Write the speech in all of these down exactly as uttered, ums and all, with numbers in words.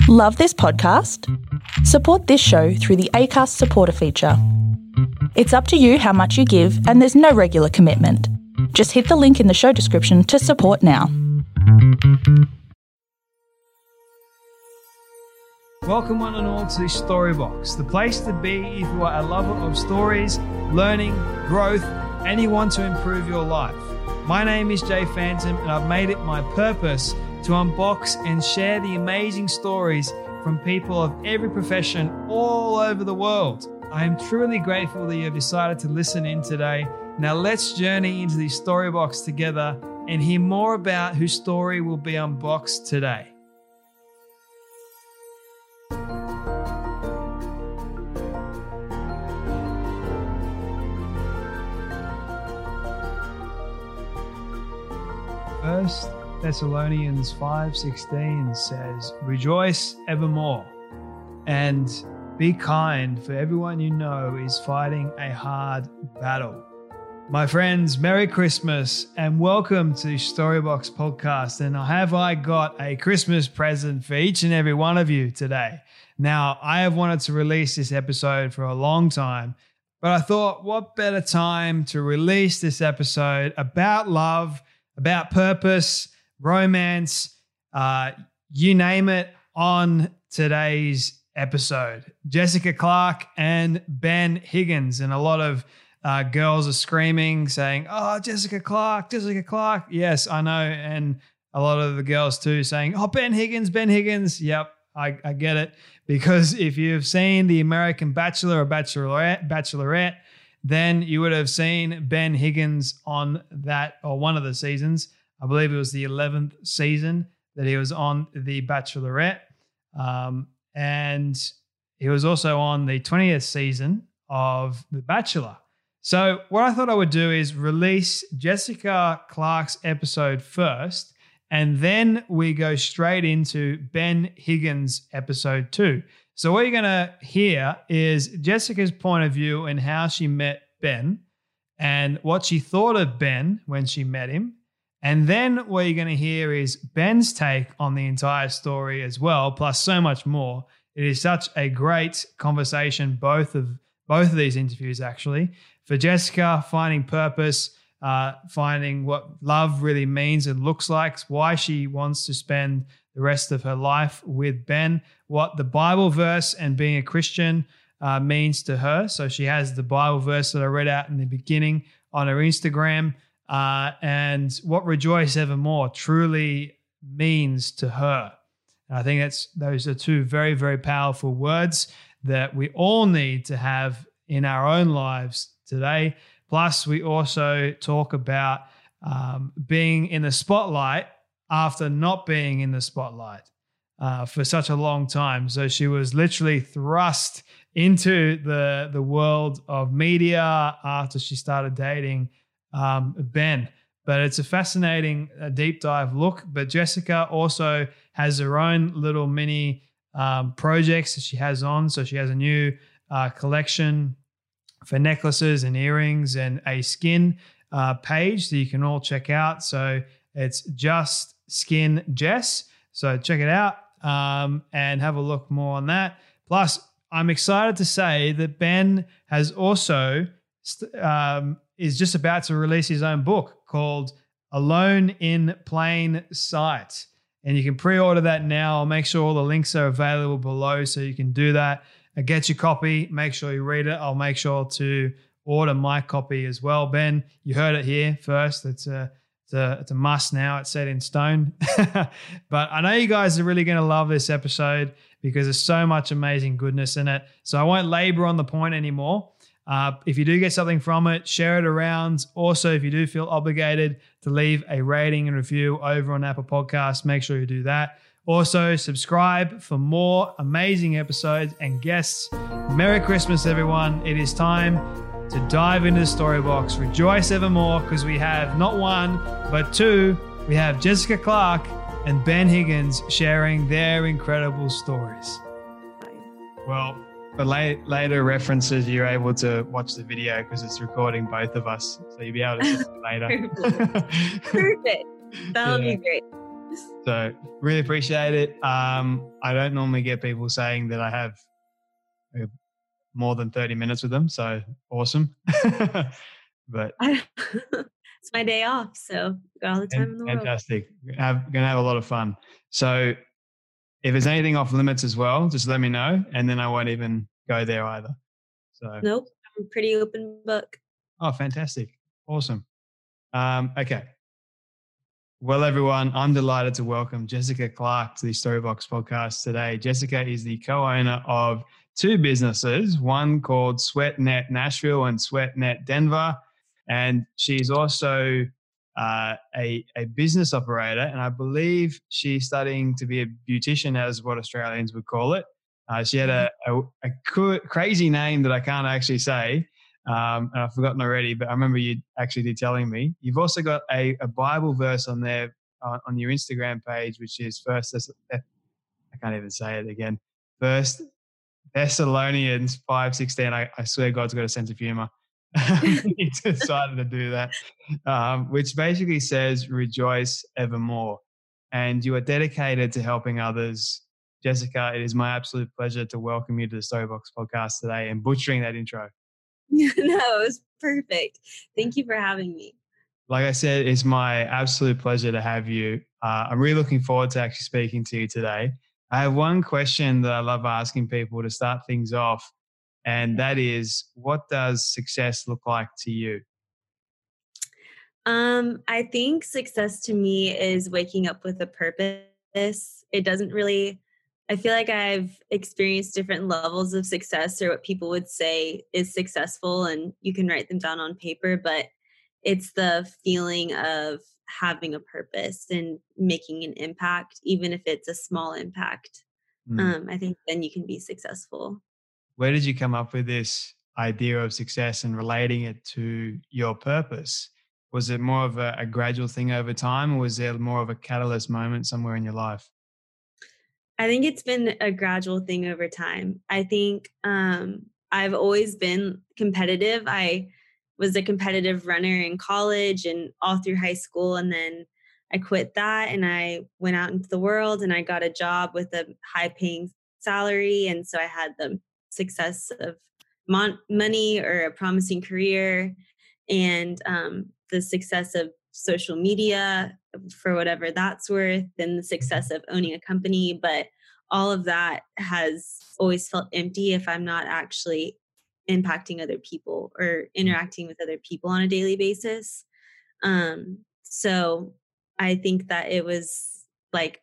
Love this podcast? Support this show through the Acast supporter feature. It's up to you how much you give, and there's no regular commitment. Just hit the link in the show description to support now. Welcome one and all to Storybox, the place to be if you are a lover of stories, learning, growth, and you want to improve your life. My name is Jay Phantom, and I've made it my purpose to unbox and share the amazing stories from people of every profession all over the world. I am truly grateful that you have decided to listen in today. Now let's journey into the Storybox together and hear more about whose story will be unboxed today. First Thessalonians five sixteen says, "Rejoice evermore, and be kind, for everyone you know is fighting a hard battle." My friends, Merry Christmas and welcome to Storybox Podcast. And have I got a Christmas present for each and every one of you today. Now, I have wanted to release this episode for a long time, but I thought, what better time to release this episode about love, about purpose, romance, uh, you name it, on today's episode. Jessica Clarke and Ben Higgins, and a lot of uh, girls are screaming, saying, "Oh, Jessica Clarke, Jessica Clarke." Yes, I know, and a lot of the girls too saying, "Oh, Ben Higgins, Ben Higgins." Yep, I, I get it, because if you've seen the American Bachelor or Bachelorette, Bachelorette, then you would have seen Ben Higgins on that, or one of the seasons. I believe it was the eleventh season that he was on the Bachelorette. Um, and he was also on the twentieth season of The Bachelor. So what I thought I would do is release Jessica Clarke's episode first, and then we go straight into Ben Higgins' episode two. So what you're going to hear is Jessica's point of view and how she met Ben and what she thought of Ben when she met him. And then what you're going to hear is Ben's take on the entire story as well, plus so much more. It is such a great conversation, both of both of these interviews actually. For Jessica, finding purpose, uh, finding what love really means and looks like, why she wants to spend the rest of her life with Ben, what the Bible verse and being a Christian uh, means to her. So she has the Bible verse that I read out in the beginning on her Instagram, uh, and what rejoice evermore truly means to her. And I think that's those are two very, very powerful words that we all need to have in our own lives today. Plus, we also talk about um, being in the spotlight after not being in the spotlight uh, for such a long time. So she was literally thrust into the, the world of media after she started dating um, Ben. But it's a fascinating uh, deep dive look. But Jessica also has her own little mini um, projects that she has on. So she has a new uh, collection for necklaces and earrings and a skin uh, page that you can all check out. So it's Just Skin Jess. So check it out um, and have a look more on that. Plus, I'm excited to say that Ben has also um, is just about to release his own book called Alone in Plain Sight. And you can pre-order that now. I'll make sure all the links are available below so you can do that. Get your copy. Make sure you read it. I'll make sure to order my copy as well. Ben, you heard it here first. It's a It's a, it's a must now. It's set in stone. But I know you guys are really going to love this episode because there's so much amazing goodness in it. So I won't labor on the point anymore. Uh, if you do get something from it, share it around. Also, if you do feel obligated to leave a rating and review over on Apple Podcasts, make sure you do that. Also, subscribe for more amazing episodes and guests. Merry Christmas, everyone. It is time to dive into the Storybox. Rejoice evermore, because we have not one, but two. We have Jessica Clarke and Ben Higgins sharing their incredible stories. Well, for la- later references, you're able to watch the video because it's recording both of us. So you'll be able to see it later. Perfect. That'll Yeah. be great. So really appreciate it. Um, I don't normally get people saying that I have uh, more than thirty minutes with them. So awesome. But it's my day off. So got all the time in the world. Fantastic. Have, gonna have a lot of fun. So if there's anything off limits as well, just let me know. And then I won't even go there either. So nope. I'm a pretty open book. Oh, fantastic. Awesome. Um, okay. Well, everyone, I'm delighted to welcome Jessica Clark to the Storybox podcast today. Jessica is the co-owner of two businesses, one called SweatNet Nashville and SweatNet Denver. And she's also uh, a, a business operator. And I believe she's studying to be a beautician, as what Australians would call it. Uh, she had a, a, a co- crazy name that I can't actually say. Um, and I've forgotten already, but I remember you actually did telling me. You've also got a, a Bible verse on there uh, on your Instagram page, which is First. Thess- I can't even say it again. First Thessalonians five sixteen. I, I swear God's got a sense of humor. He decided to do that, um, which basically says "Rejoice evermore," and you are dedicated to helping others. Jessica, it is my absolute pleasure to welcome you to the Storybox podcast today and butchering that intro. No, it was perfect. Thank you for having me. Like I said, it's my absolute pleasure to have you. Uh, I'm really looking forward to actually speaking to you today. I have one question that I love asking people to start things off, and that is, what does success look like to you? Um, I think success to me is waking up with a purpose. It doesn't really I feel like I've experienced different levels of success, or what people would say is successful, and you can write them down on paper, but it's the feeling of having a purpose and making an impact, even if it's a small impact. Mm. Um, I think then you can be successful. Where did you come up with this idea of success and relating it to your purpose? Was it more of a, a gradual thing over time, or was there more of a catalyst moment somewhere in your life? I think it's been a gradual thing over time. I think um, I've always been competitive. I was a competitive runner in college and all through high school. And then I quit that and I went out into the world and I got a job with a high paying salary. And so I had the success of mon- money or a promising career and um, the success of social media for whatever that's worth, and the success of owning a company. But all of that has always felt empty if I'm not actually impacting other people or interacting with other people on a daily basis. Um, so I think that it was like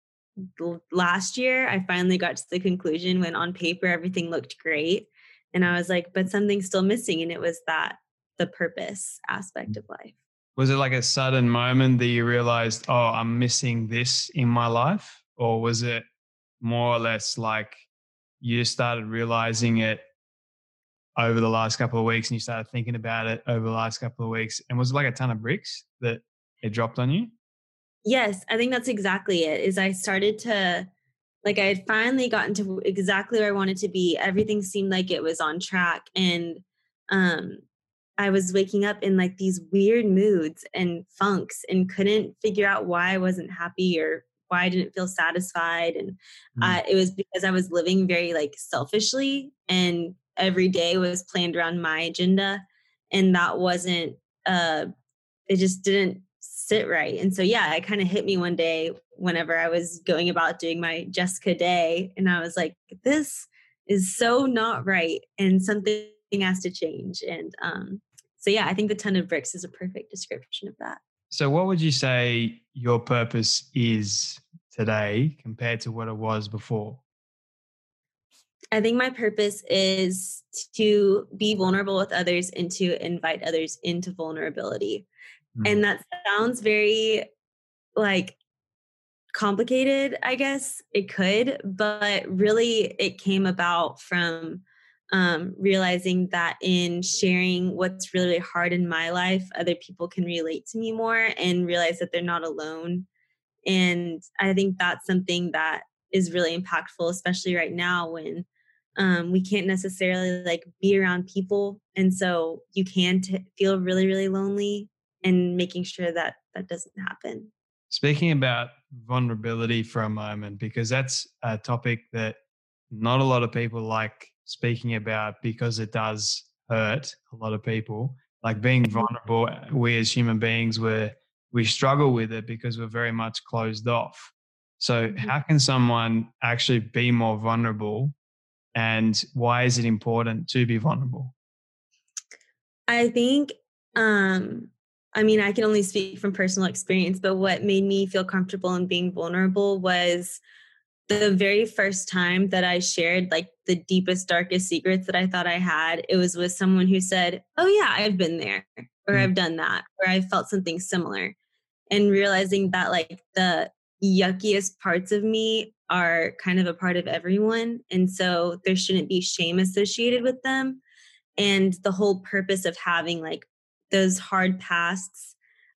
last year, I finally got to the conclusion when on paper everything looked great. And I was like, but something's still missing. And it was that the purpose aspect of life. Was it like a sudden moment that you realized, oh, I'm missing this in my life? Or was it more or less like you just started realizing it over the last couple of weeks and you started thinking about it over the last couple of weeks? And was it like a ton of bricks that it dropped on you? Yes, I think that's exactly it. Is I started to, like, I had finally gotten to exactly where I wanted to be. Everything seemed like it was on track. And um, I was waking up in like these weird moods and funks and couldn't figure out why I wasn't happy or why I didn't feel satisfied. And mm. uh, it was because I was living very like selfishly, and every day was planned around my agenda. And that wasn't, uh, it just didn't sit right. And so, yeah, it kind of hit me one day whenever I was going about doing my Jessica day. And I was like, this is so not right. And something has to change. And um, so, yeah, I think the ton of bricks is a perfect description of that. So what would you say your purpose is today compared to what it was before? I think my purpose is to be vulnerable with others and to invite others into vulnerability. Mm. And that sounds very like complicated, I guess it could, but really it came about from um, realizing that in sharing what's really hard in my life, other people can relate to me more and realize that they're not alone. And I think that's something that is really impactful, especially right now when um, we can't necessarily like be around people. And so you can t- feel really, really lonely, and making sure that that doesn't happen. Speaking about vulnerability for a moment, because that's a topic that not a lot of people like speaking about because it does hurt a lot of people. Like being vulnerable, we as human beings, we're, we struggle with it because we're very much closed off. So how can someone actually be more vulnerable, and why is it important to be vulnerable? I think, um, I mean, I can only speak from personal experience, but what made me feel comfortable in being vulnerable was the very first time that I shared like the deepest, darkest secrets that I thought I had. It was with someone who said, "Oh yeah, I've been there," or Mm. "I've done that," or "I felt something similar." And realizing that like the yuckiest parts of me are kind of a part of everyone. And so there shouldn't be shame associated with them. And the whole purpose of having like those hard pasts,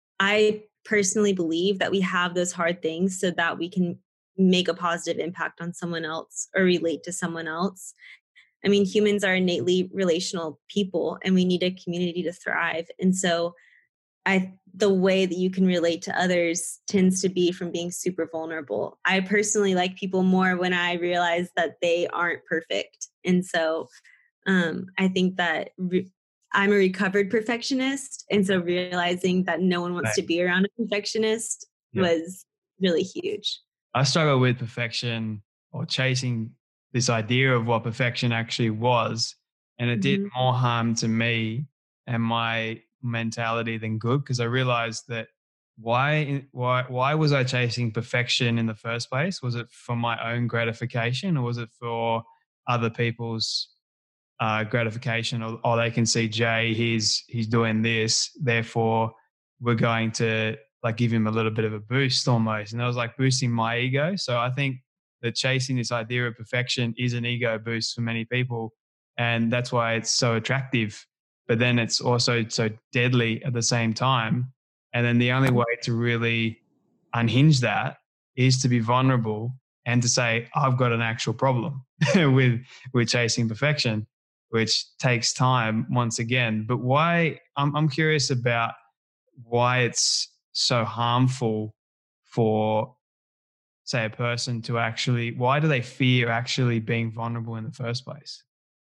I personally believe that we have those hard things so that we can make a positive impact on someone else or relate to someone else. I mean, humans are innately relational people and we need a community to thrive. And so I the way that you can relate to others tends to be from being super vulnerable. I personally like people more when I realize that they aren't perfect. And so um, I think that re- I'm a recovered perfectionist. And so realizing that no one wants Right. to be around a perfectionist Yeah. was really huge. I struggle with perfection, or chasing this idea of what perfection actually was. And it did Mhm. more harm to me and my mentality than good, because I realized that why, why, why was I chasing perfection in the first place? Was it for my own gratification, or was it for other people's uh, gratification? Or, or they can see Jay, he's, he's doing this, therefore we're going to like give him a little bit of a boost almost. And I was like boosting my ego. So I think that chasing this idea of perfection is an ego boost for many people. And that's why it's so attractive. But then it's also so deadly at the same time. And then the only way to really unhinge that is to be vulnerable and to say, I've got an actual problem with, with chasing perfection, which takes time once again. But why, I'm, I'm curious about why it's so harmful for, say, a person to actually, why do they fear actually being vulnerable in the first place?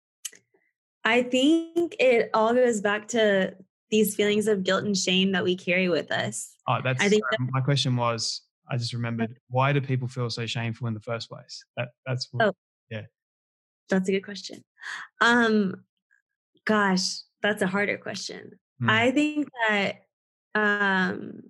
I think it all goes back to these feelings of guilt and shame that we carry with us. Oh, that's I think sorry, my question was, I just that, remembered, why do people feel so shameful in the first place? That that's what, oh, yeah. that's a good question. Um, gosh, that's a harder question. Mm, I think that um,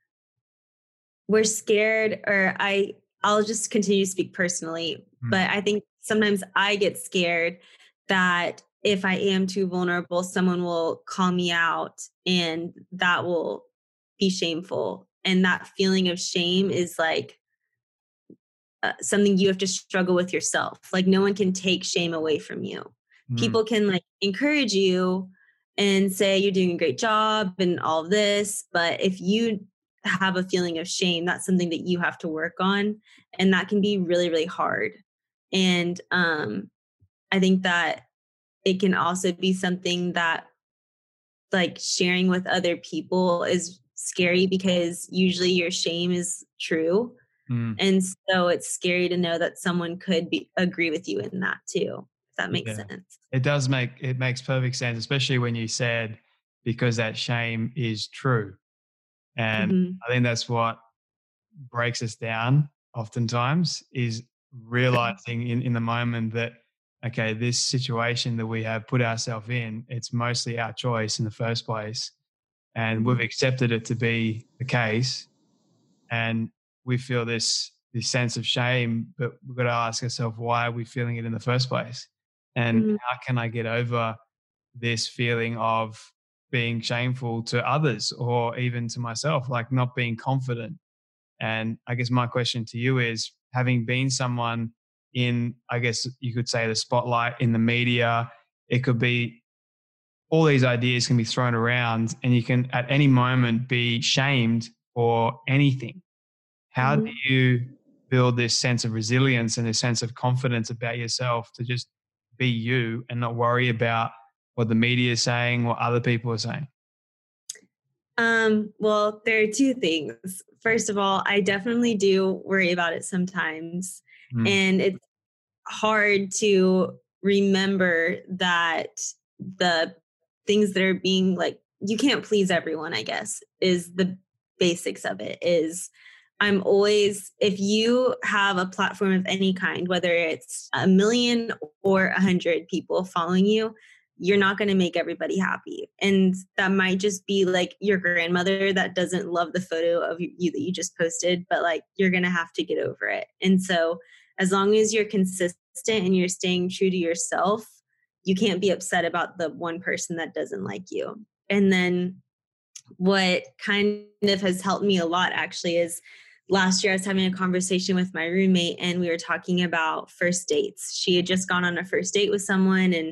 we're scared, or I, I'll just continue to speak personally, mm, but I think sometimes I get scared that if I am too vulnerable, someone will call me out and that will be shameful. And that feeling of shame is like uh, something you have to struggle with yourself. Like no one can take shame away from you. mm. People can like encourage you and say you're doing a great job and all of this, but if you have a feeling of shame, that's something that you have to work on, and that can be really really hard. And um I think that it can also be something that like sharing with other people is scary because usually your shame is true. Mm, And so it's scary to know that someone could be agree with you in that too, if that makes yeah, sense. it does make, it makes perfect sense, especially when you said, because that shame is true. And Mhm. I think that's what breaks us down oftentimes, is realizing in, in the moment that, okay, this situation that we have put ourselves in, it's mostly our choice in the first place. And we've Mhm. accepted it to be the case. And we feel this, this sense of shame, but we've got to ask ourselves, why are we feeling it in the first place? And Mhm. how can I get over this feeling of being shameful to others, or even to myself, like not being confident? And I guess my question to you is, having been someone in, I guess you could say, the spotlight in the media, it could be, all these ideas can be thrown around and you can at any moment be shamed for anything. How do Mhm. you build this sense of resilience and this sense of confidence about yourself to just be you and not worry about what the media is saying, what other people are saying? Um, well, there are two things. First of all, I definitely do worry about it sometimes. Mm. And it's hard to remember that the things that are being like, you can't please everyone, I guess, is the basics of it. Is I'm always, if you have a platform of any kind, whether it's a million or a hundred people following you, you're not going to make everybody happy. And that might just be like your grandmother that doesn't love the photo of you that you just posted, but like you're going to have to get over it. And so as long as you're consistent and you're staying true to yourself, you can't be upset about the one person that doesn't like you. And then what kind of has helped me a lot actually is last year I was having a conversation with my roommate and we were talking about first dates. She had just gone on a first date with someone and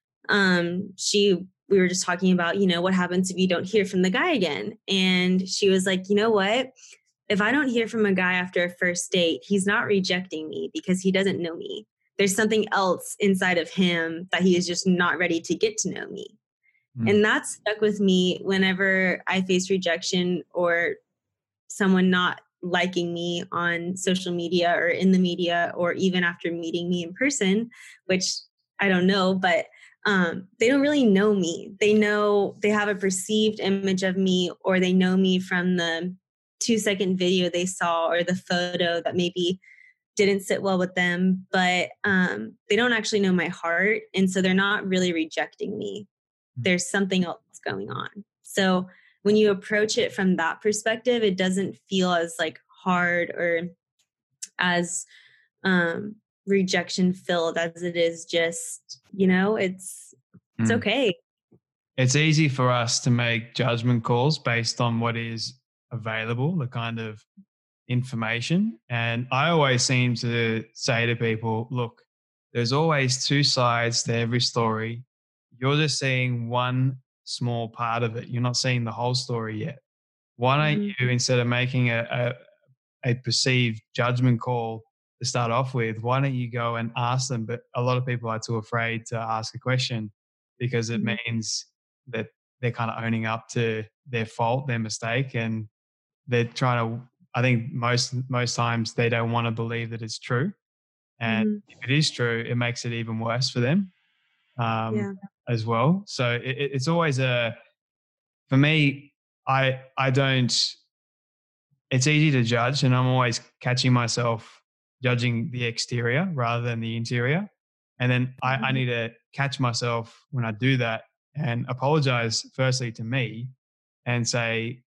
um, she, we were just talking about, you know, what happens if you don't hear from the guy again? And she was like, you know what? If I don't hear from a guy after a first date, he's not rejecting me because he doesn't know me. There's something else inside of him that he is just not ready to get to know me. Mm. And that stuck with me whenever I face rejection or someone not liking me on social media or in the media, or even after meeting me in person, which I don't know, but um, they don't really know me. They know, they have a perceived image of me, or they know me from the two second video they saw or the photo that maybe didn't sit well with them, but um, they don't actually know my heart. And so they're not really rejecting me. There's something else going on. So when you approach it from that perspective, it doesn't feel as like hard or as um, rejection filled as it is just, you know, it's, it's mm. okay. It's easy for us to make judgment calls based on what is available, the kind of information. And I always seem to say to people, look, there's always two sides to every story. You're just seeing one small part of it. You're not seeing the whole story yet. Why don't mm-hmm. you, instead of making a, a, a perceived judgment call to start off with, why don't you go and ask them? But a lot of people are too afraid to ask a question because it mm-hmm. means that they're kind of owning up to their fault, their mistake, and they're trying to, I think most most times they don't want to believe that it's true. And mm-hmm. if it is true, it makes it even worse for them um, yeah. as well. So it, it's always a, for me, I I don't, it's easy to judge, and I'm always catching myself judging the exterior rather than the interior. And then I, mm-hmm. I need to catch myself when I do that and apologize firstly to me and say,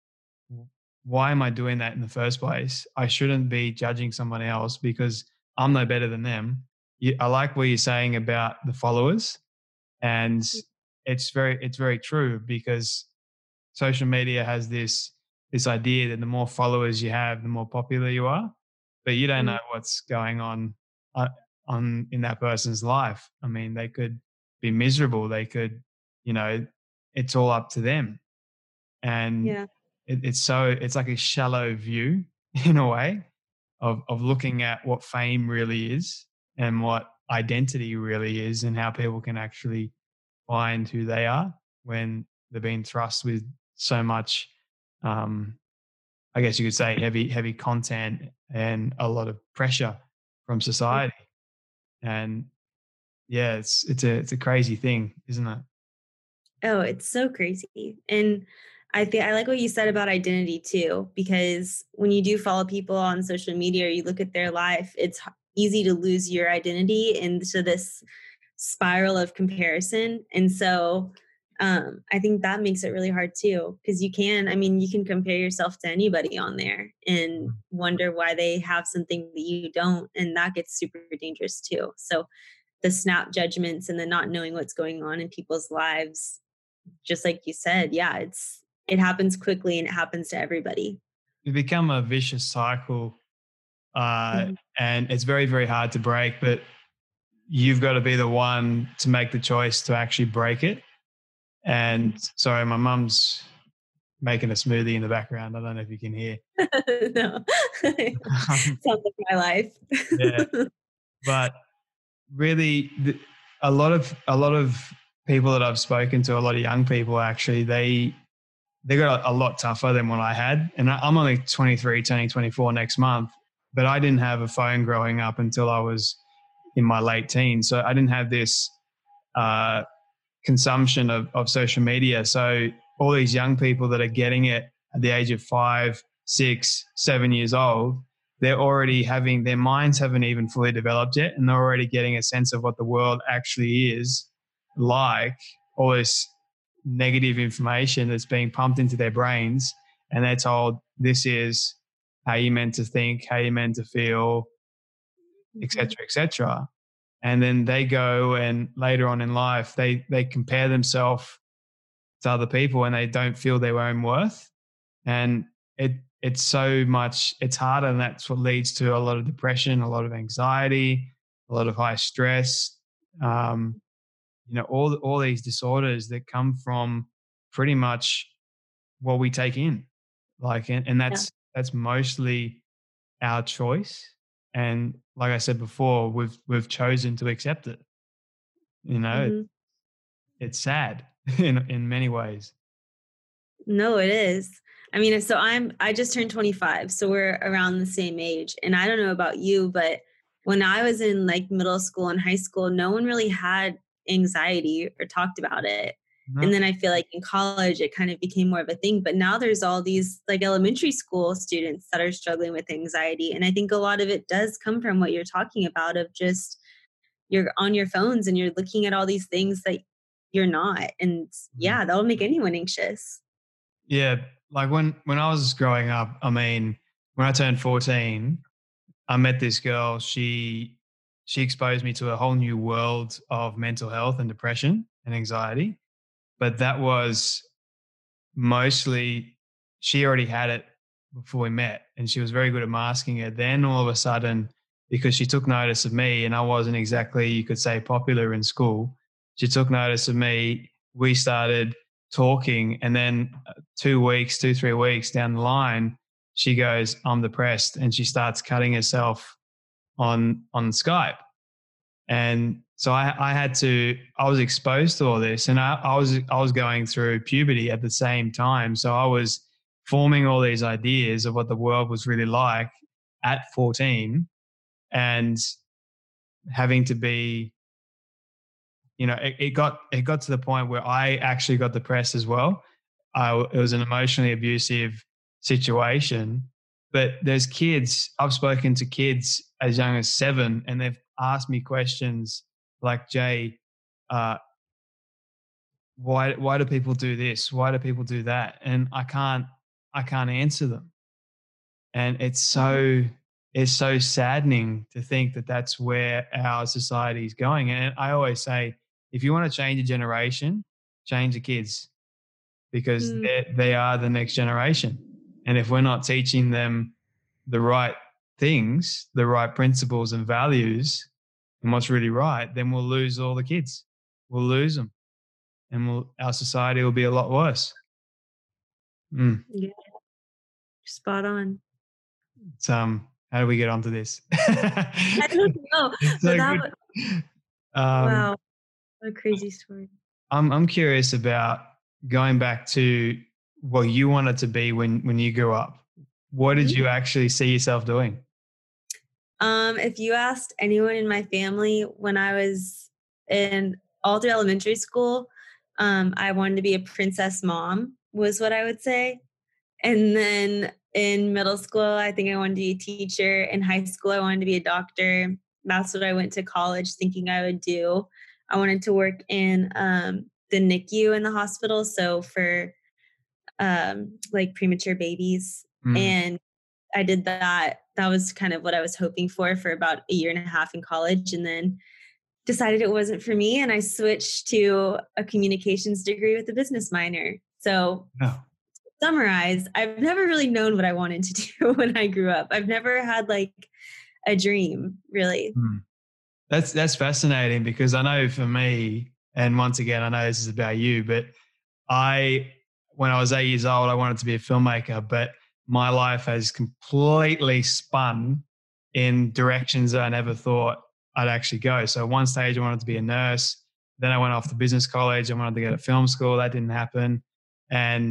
why am I doing that in the first place? I shouldn't be judging someone else because I'm no better than them. I like what you're saying about the followers, and it's very, it's very true because social media has this, this idea that the more followers you have, the more popular you are, but you don't know what's going on, uh, on in that person's life. I mean, they could be miserable. They could, you know, it's all up to them. And yeah. it, it's so, it's like a shallow view in a way of, of looking at what fame really is and what identity really is and how people can actually find who they are when they're being thrust with so much, um, I guess you could say heavy, heavy content and a lot of pressure from society. And yeah, it's, it's a, it's a crazy thing, isn't it? Oh, it's so crazy. And I think I like what you said about identity too, because when you do follow people on social media or you look at their life, it's easy to lose your identity into this spiral of comparison. And so um, I think that makes it really hard too, because you can, I mean, you can compare yourself to anybody on there and wonder why they have something that you don't. And that gets super dangerous too. So the snap judgments and the not knowing what's going on in people's lives, just like you said, yeah, it's, it happens quickly and it happens to everybody. You become a vicious cycle uh, mm-hmm. and it's very, very hard to break, but you've got to be the one to make the choice to actually break it. And sorry, my mum's making a smoothie in the background. I don't know if you can hear. No, sounds like my life. Yeah, but really, the, a lot of a lot of people that I've spoken to, a lot of young people actually, they they got a, a lot tougher than what I had. And I, I'm only twenty-three, turning twenty-four next month, but I didn't have a phone growing up until I was in my late teens. So I didn't have this uh, consumption of, of social media. So all these young people that are getting it at the age of five, six, seven years old, they're already having, their minds haven't even fully developed yet, and they're already getting a sense of what the world actually is like, all this negative information that's being pumped into their brains, and they're told this is how you're meant to think, how you're meant to feel, et cetera, et cetera. And then they go and later on in life, they, they compare themselves to other people and they don't feel their own worth. And it, it's so much, it's harder, and that's what leads to a lot of depression, a lot of anxiety, a lot of high stress, um, you know, all, all these disorders that come from pretty much what we take in. Like, and, and that's, yeah. that's mostly our choice. And like I said before, we've, we've chosen to accept it. You know, mm-hmm. It's sad in, in many ways. No, it is. I mean, so I'm, I just turned twenty-five, so we're around the same age. And I don't know about you, but when I was in like middle school and high school, no one really had anxiety or talked about it. No. And then I feel like in college, it kind of became more of a thing. But now there's all these like elementary school students that are struggling with anxiety. And I think a lot of it does come from what you're talking about, of just you're on your phones and you're looking at all these things that you're not. And yeah, that'll make anyone anxious. Yeah. Like when, when I was growing up, I mean, when I turned fourteen, I met this girl. She, she exposed me to a whole new world of mental health and depression and anxiety. But that was mostly, she already had it before we met, and she was very good at masking it. Then all of a sudden, because she took notice of me and I wasn't exactly, you could say, popular in school, she took notice of me. We started talking, and then two weeks, two, three weeks down the line, she goes, I'm depressed. And she starts cutting herself on, on Skype. And so I, I had to, I was exposed to all this, and I, I was, I was going through puberty at the same time. So I was forming all these ideas of what the world was really like at fourteen, and having to be, you know, it, it got, it got to the point where I actually got depressed as well. I, it was an emotionally abusive situation, but there's kids, I've spoken to kids as young as seven, and they've asked me questions like, Jay, uh, why, why do people do this? Why do people do that? And I can't, I can't answer them. And it's so, it's so saddening to think that that's where our society is going. And I always say, if you want to change a generation, change the kids, because mm. they they are the next generation. And if we're not teaching them the right things, the right principles and values, and what's really right, then we'll lose all the kids. We'll lose them, and we'll, our society will be a lot worse. Mm. Yeah, spot on. It's, um, how do we get onto this? I don't know. So that was, um, wow, what a crazy story. I'm I'm curious about going back to what you wanted to be when when you grew up. What did you actually see yourself doing? Um, if you asked anyone in my family when I was in all through elementary school, um, I wanted to be a princess mom, was what I would say. And then in middle school, I think I wanted to be a teacher. In high school, I wanted to be a doctor. That's what I went to college thinking I would do. I wanted to work in um, the N I C U in the hospital, so for um, like premature babies. Mm. And I did that. That was kind of what I was hoping for for about a year and a half in college, and then decided it wasn't for me, and I switched to a communications degree with a business minor. So oh. to summarize, I've never really known what I wanted to do when I grew up. I've never had like a dream, really. Mm. That's that's fascinating, because I know for me, and once again, I know this is about you, but I, when I was eight years old, I wanted to be a filmmaker, but my life has completely spun in directions that I never thought I'd actually go. So at one stage I wanted to be a nurse. Then I went off to business college. I wanted to go to film school. That didn't happen. And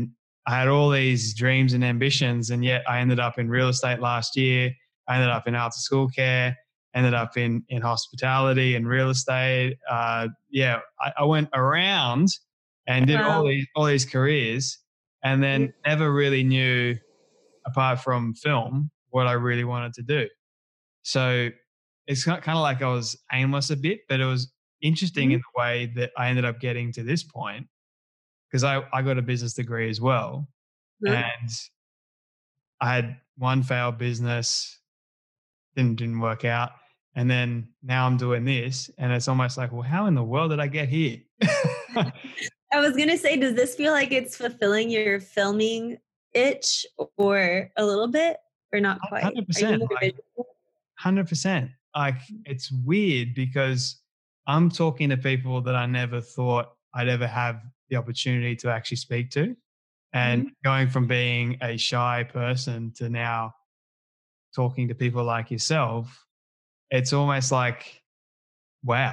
I had all these dreams and ambitions, and yet I ended up in real estate last year. I ended up in after school care, ended up in, in hospitality and real estate. Uh, yeah, I, I went around and did Wow. all these, all these careers, and then never really knew, apart from film, what I really wanted to do. So it's kind of like I was aimless a bit, but it was interesting Mhm. in the way that I ended up getting to this point, because I, I got a business degree as well. Mhm. And I had one failed business, didn't, didn't work out. And then now I'm doing this, and it's almost like, well, how in the world did I get here? I was going to say, does this feel like it's fulfilling your filming itch or a little bit or not quite? Are you one hundred percent. more Like, visual? one hundred percent. Like, it's weird because I'm talking to people that I never thought I'd ever have the opportunity to actually speak to. And Mhm. going from being a shy person to now talking to people like yourself, it's almost like, wow,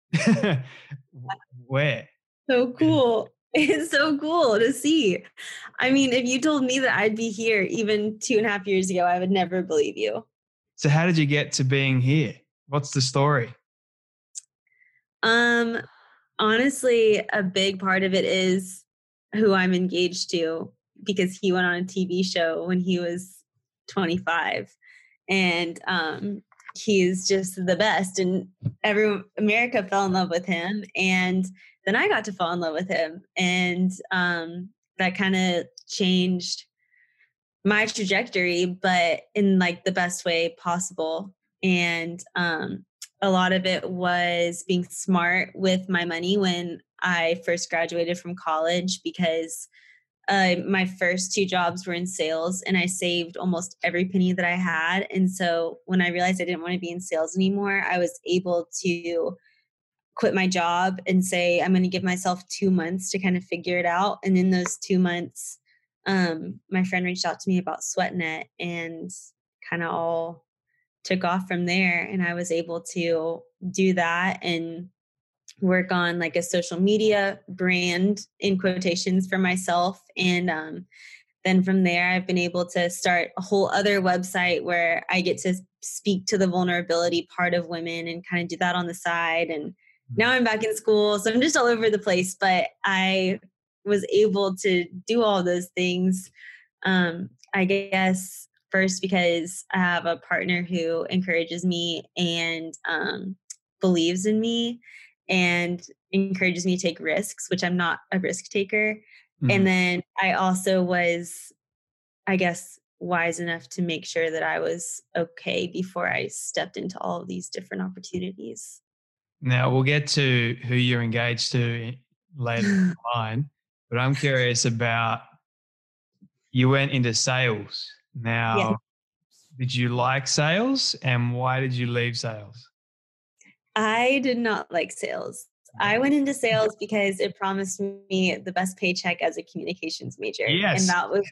where? So cool. It's so cool to see. I mean, if you told me that I'd be here even two and a half years ago, I would never believe you. So how did you get to being here? What's the story? Um, honestly, a big part of it is who I'm engaged to because he went on a T V show when he was twenty-five, and um, he's just the best. And every America fell in love with him, and then I got to fall in love with him, and um, that kind of changed my trajectory, but in like the best way possible. And um, a lot of it was being smart with my money when I first graduated from college because uh, my first two jobs were in sales and I saved almost every penny that I had. And so when I realized I didn't want to be in sales anymore, I was able to quit my job and say, I'm going to give myself two months to kind of figure it out. And in those two months, um, my friend reached out to me about SweatNet and kind of all took off from there. And I was able to do that and work on like a social media brand in quotations for myself. And um, then from there, I've been able to start a whole other website where I get to speak to the vulnerability part of women and kind of do that on the side. And now I'm back in school, so I'm just all over the place, but I was able to do all those things. Um, I guess first because I have a partner who encourages me and um, believes in me and encourages me to take risks, which I'm not a risk taker. And Mm. then I also was, I guess, wise enough to make sure that I was okay before I stepped into all of these different opportunities. Now we'll get to who you're engaged to later in the line, but I'm curious about, you went into sales. Yeah. Now, did you like sales, and why did you leave sales? I did not like sales. I went into sales because it promised me the best paycheck as a communications major. And Yes. that was,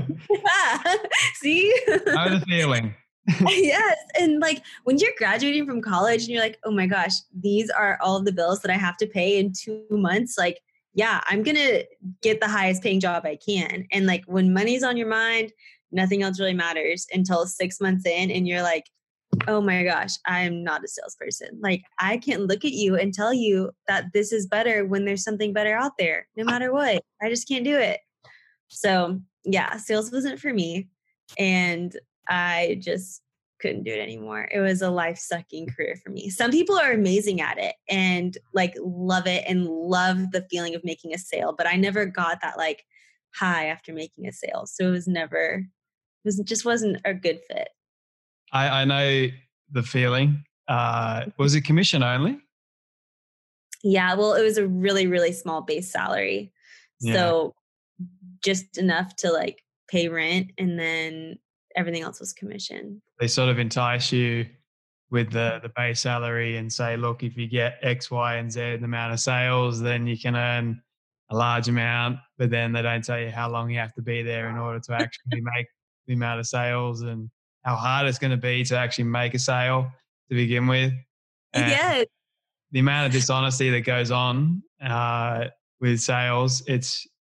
see? Know the feeling. Yes. And like when you're graduating from college and you're like, oh my gosh, these are all of the bills that I have to pay in two months. Like, yeah, I'm going to get the highest paying job I can. And like when money's on your mind, nothing else really matters until six months in and you're like, oh my gosh, I'm not a salesperson. Like I can't look at you and tell you that this is better when there's something better out there, no matter what. I just can't do it. So yeah, sales wasn't for me. And I just couldn't do it anymore. It was a life sucking career for me. Some people are amazing at it and like love it and love the feeling of making a sale, but I never got that like high after making a sale. So it was never, it was just wasn't a good fit. I, I know the feeling. Uh, was it commission only? Yeah, well, it was a really, really small base salary. Yeah. So just enough to like pay rent and then everything else was commission. They sort of entice you with the, the base salary and say, look, if you get X, Y, and Z amount of sales, then you can earn a large amount. But then they don't tell you how long you have to be there in order to actually make the amount of sales and how hard it's going to be to actually make a sale to begin with. And Yes. the amount of dishonesty that goes on uh, with sales, it's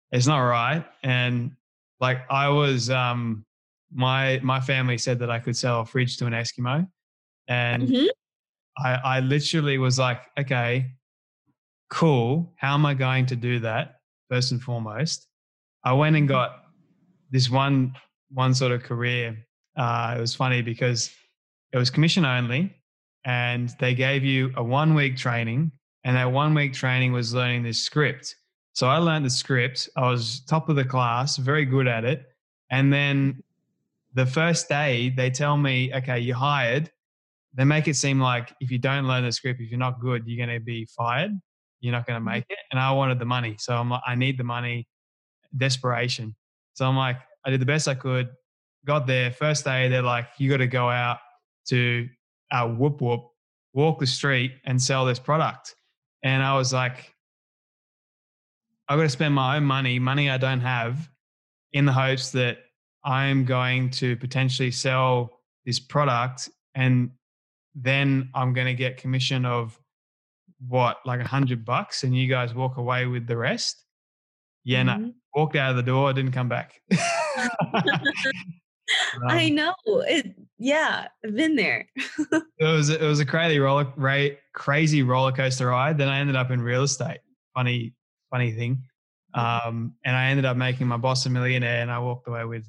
it's not right. And like I was, um, my my family said that I could sell a fridge to an Eskimo, and Mhm. I, I literally was like, okay, cool. How am I going to do that? First and foremost, I went and got this one one sort of career. Uh, it was funny because it was commission only, and they gave you a one week training, and that one week training was learning this script. So I learned the script. I was top of the class, very good at it, and then the first day they tell me, okay, you're hired. They make it seem like if you don't learn the script, if you're not good, you're going to be fired. You're not going to make it. And I wanted the money. So I'm like, I need the money, desperation. So I'm like, I did the best I could, got there. First day, they're like, you got to go out to our whoop whoop, walk the street and sell this product. And I was like, I've got to spend my own money, money I don't have, in the hopes that I'm going to potentially sell this product, and then I'm going to get commission of what, like a hundred bucks, and you guys walk away with the rest. Yeah, no, Mhm. walked out of the door, didn't come back. I um, know it. Yeah, I've been there. it was it was a crazy roller ra- crazy roller coaster ride. Then I ended up in real estate. Funny funny thing, um, and I ended up making my boss a millionaire, and I walked away with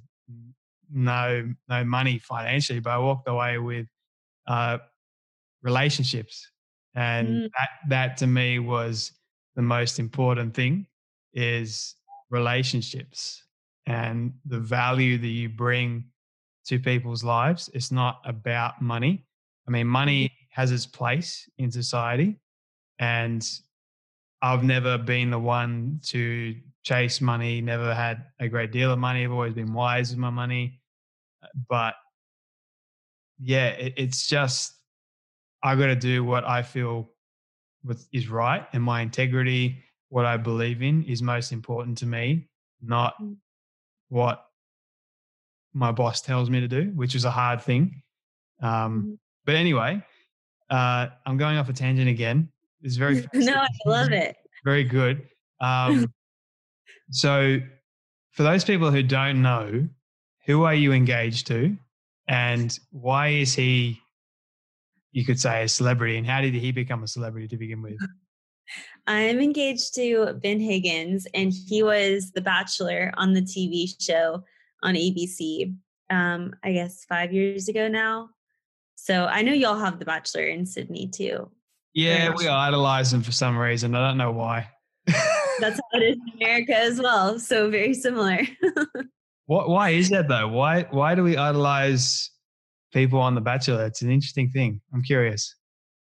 no no money financially, but I walked away with uh, relationships, and Mm, that that to me was the most important thing, is relationships and the value that you bring to people's lives. It's not about money. I mean, mhm. money has its place in society, and I've never been the one to chase money, never had a great deal of money. I've always been wise with my money. But yeah, it, it's just, I got to do what I feel with, is right, and my integrity, what I believe in, is most important to me, not Mm, what my boss tells me to do, which is a hard thing. Um, mhm. but anyway, uh, I'm going off a tangent again. It's very No, I love fascinating, it. very good. Um, so, for those people who don't know, who are you engaged to, and why is he, you could say, a celebrity, and how did he become a celebrity to begin with? I'm engaged to Ben Higgins, and he was the Bachelor on the T V show on A B C. Um, I guess five years ago now. So I know y'all have the Bachelor in Sydney too, or in Yeah, we Australia. idolize him for some reason. I don't know why. That's how it is in America as well. So very similar. What? Why is that though? Why? Why do we idolize people on The Bachelor? It's an interesting thing. I'm curious.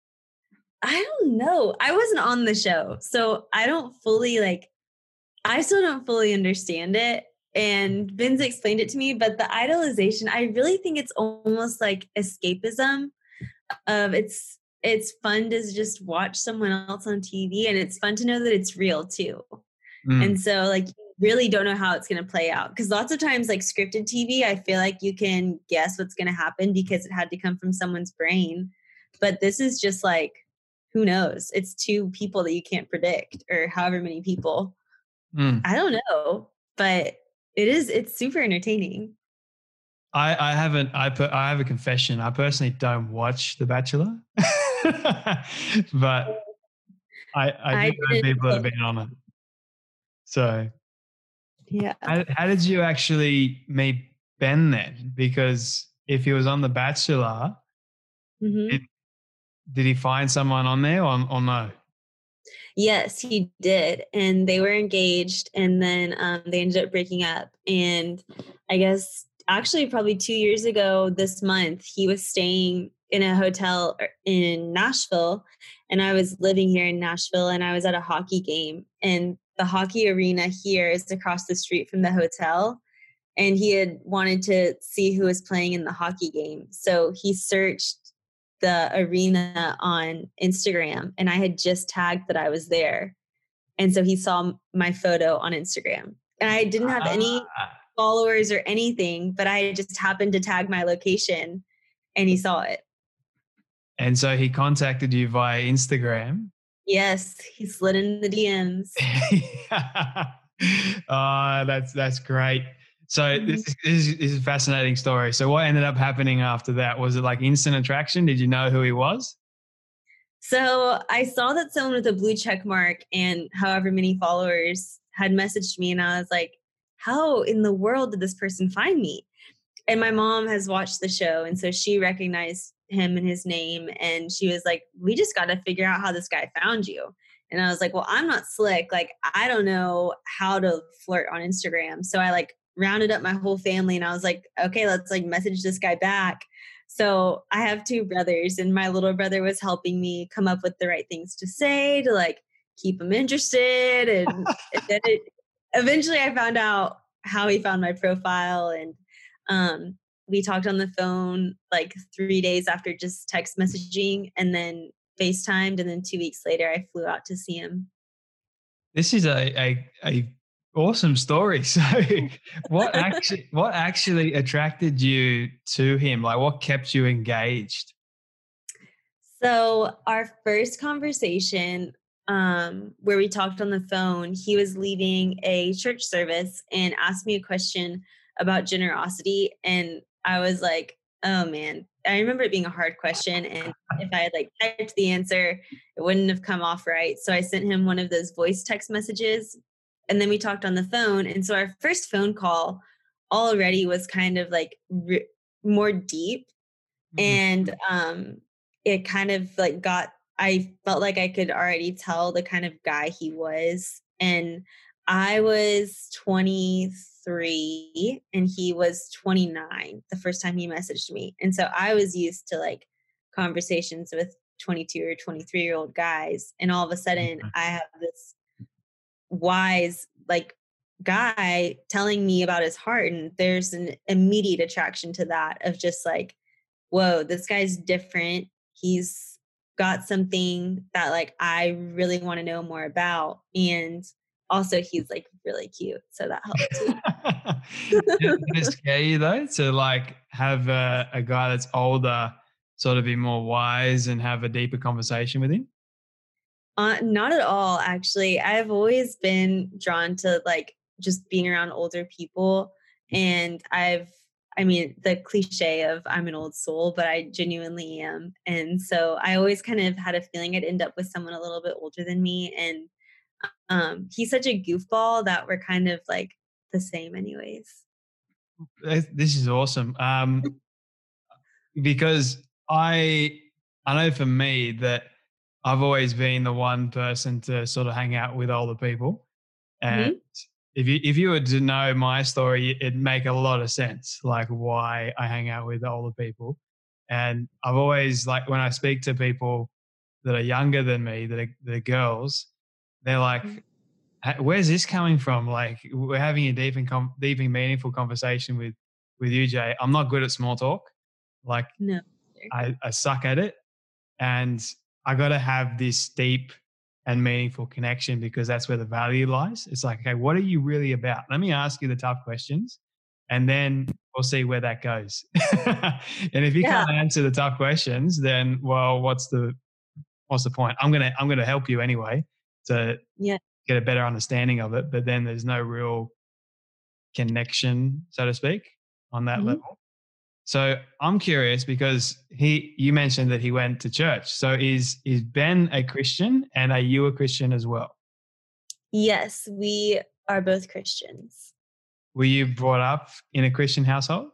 I don't know. I wasn't on the show, so I don't fully like. I still don't fully understand it. And Vince explained it to me, but the idolization, I really think it's almost like escapism of it's it's fun to just watch someone else on T V, and it's fun to know that it's real too. Mm, And so like you really don't know how it's going to play out, because lots of times like scripted T V, I feel like you can guess what's going to happen because it had to come from someone's brain. But this is just like, who knows? It's two people that you can't predict, or however many people. mm. I don't know, but it is it's super entertaining. I, I haven't. I per, I have a confession. I personally don't watch The Bachelor, but I I do I know didn't people that have until- been on it. So, yeah. how, how did you actually meet Ben then? Because if he was on The Bachelor, hmm did, did he find someone on there, or, or no? Yes, he did. And they were engaged, and then um, they ended up breaking up. And I guess actually probably two years ago this month, he was staying in a hotel er, in Nashville, and I was living here in Nashville, and I was at a hockey game, and the hockey arena here is across the street from the hotel. And he had wanted to see who was playing in the hockey game. So he searched the arena on Instagram, and I had just tagged that I was there. And so he saw my photo on Instagram. And I didn't have any Ah. followers or anything, but I just happened to tag my location, and he saw it. And so he contacted you via Instagram. Yes, he slid in the D Ms. Oh, that's that's great. So Mhm. this is, this is this is a fascinating story. So what ended up happening after that? Was it like instant attraction? Did you know who he was? So I saw that someone with a blue check mark and however many followers had messaged me, and I was like, how in the world did this person find me? And my mom has watched the show, and so she recognized him and his name, and she was like, we just got to figure out how this guy found you. And I was like, well, I'm not slick. Like, I don't know how to flirt on Instagram. So I like rounded up my whole family and I was like, okay, let's like message this guy back. So I have two brothers, and my little brother was helping me come up with the right things to say to like keep him interested. And, and then it, eventually I found out how he found my profile, and um, we talked on the phone like three days after just text messaging, and then FaceTimed, and then two weeks later I flew out to see him. This is a a, a awesome story. So what actually what actually attracted you to him? Like what kept you engaged? So our first conversation, um, where we talked on the phone, he was leaving a church service and asked me a question about generosity. And I was like, oh man, I remember it being a hard question. And if I had like typed the answer, it wouldn't have come off right. So I sent him one of those voice text messages, and then we talked on the phone. And so our first phone call already was kind of like re- more deep, Mhm. and um it kind of like got, I felt like I could already tell the kind of guy he was. And I was twenty-three and he was twenty-nine the first time he messaged me, and so I was used to like conversations with twenty-two or twenty-three year old guys, and all of a sudden I have this wise like guy telling me about his heart, and there's an immediate attraction to that of just like, whoa, this guy's different. He's got something that like I really want to know more about. And also he's like really cute. So that helped too. Did it scare you though to like have a, a guy that's older sort of be more wise and have a deeper conversation with him? Uh, not at all, actually. I've always been drawn to like just being around older people. And I've, I mean, the cliche of I'm an old soul, but I genuinely am. And so I always kind of had a feeling I'd end up with someone a little bit older than me. And um, he's such a goofball that we're kind of like the same, anyways. Eh, This is awesome. Um, because I I know for me that I've always been the one person to sort of hang out with older people. And Hmm. if you if you were to know my story, it'd make a lot of sense, like why I hang out with older people. And I've always like when I speak to people that are younger than me, that are, that are girls, they're like, "H- "Where's this coming from?" Like we're having a deep and com- deep and meaningful conversation with with you, Jay. I'm not good at small talk. Like No. I, I suck at it, and I got to have this deep and meaningful connection because that's where the value lies. It's like, okay, what are you really about? Let me ask you the tough questions, and then we'll see where that goes. And if you Yeah. can't answer the tough questions, then well, what's the what's the point? I'm gonna I'm gonna help you anyway to Yeah. get a better understanding of it, but then there's no real connection, so to speak, on that Mhm. level. So I'm curious because he you mentioned that he went to church. So is is Ben a Christian and are you a Christian as well? Yes, we are both Christians. Were you brought up in a Christian household?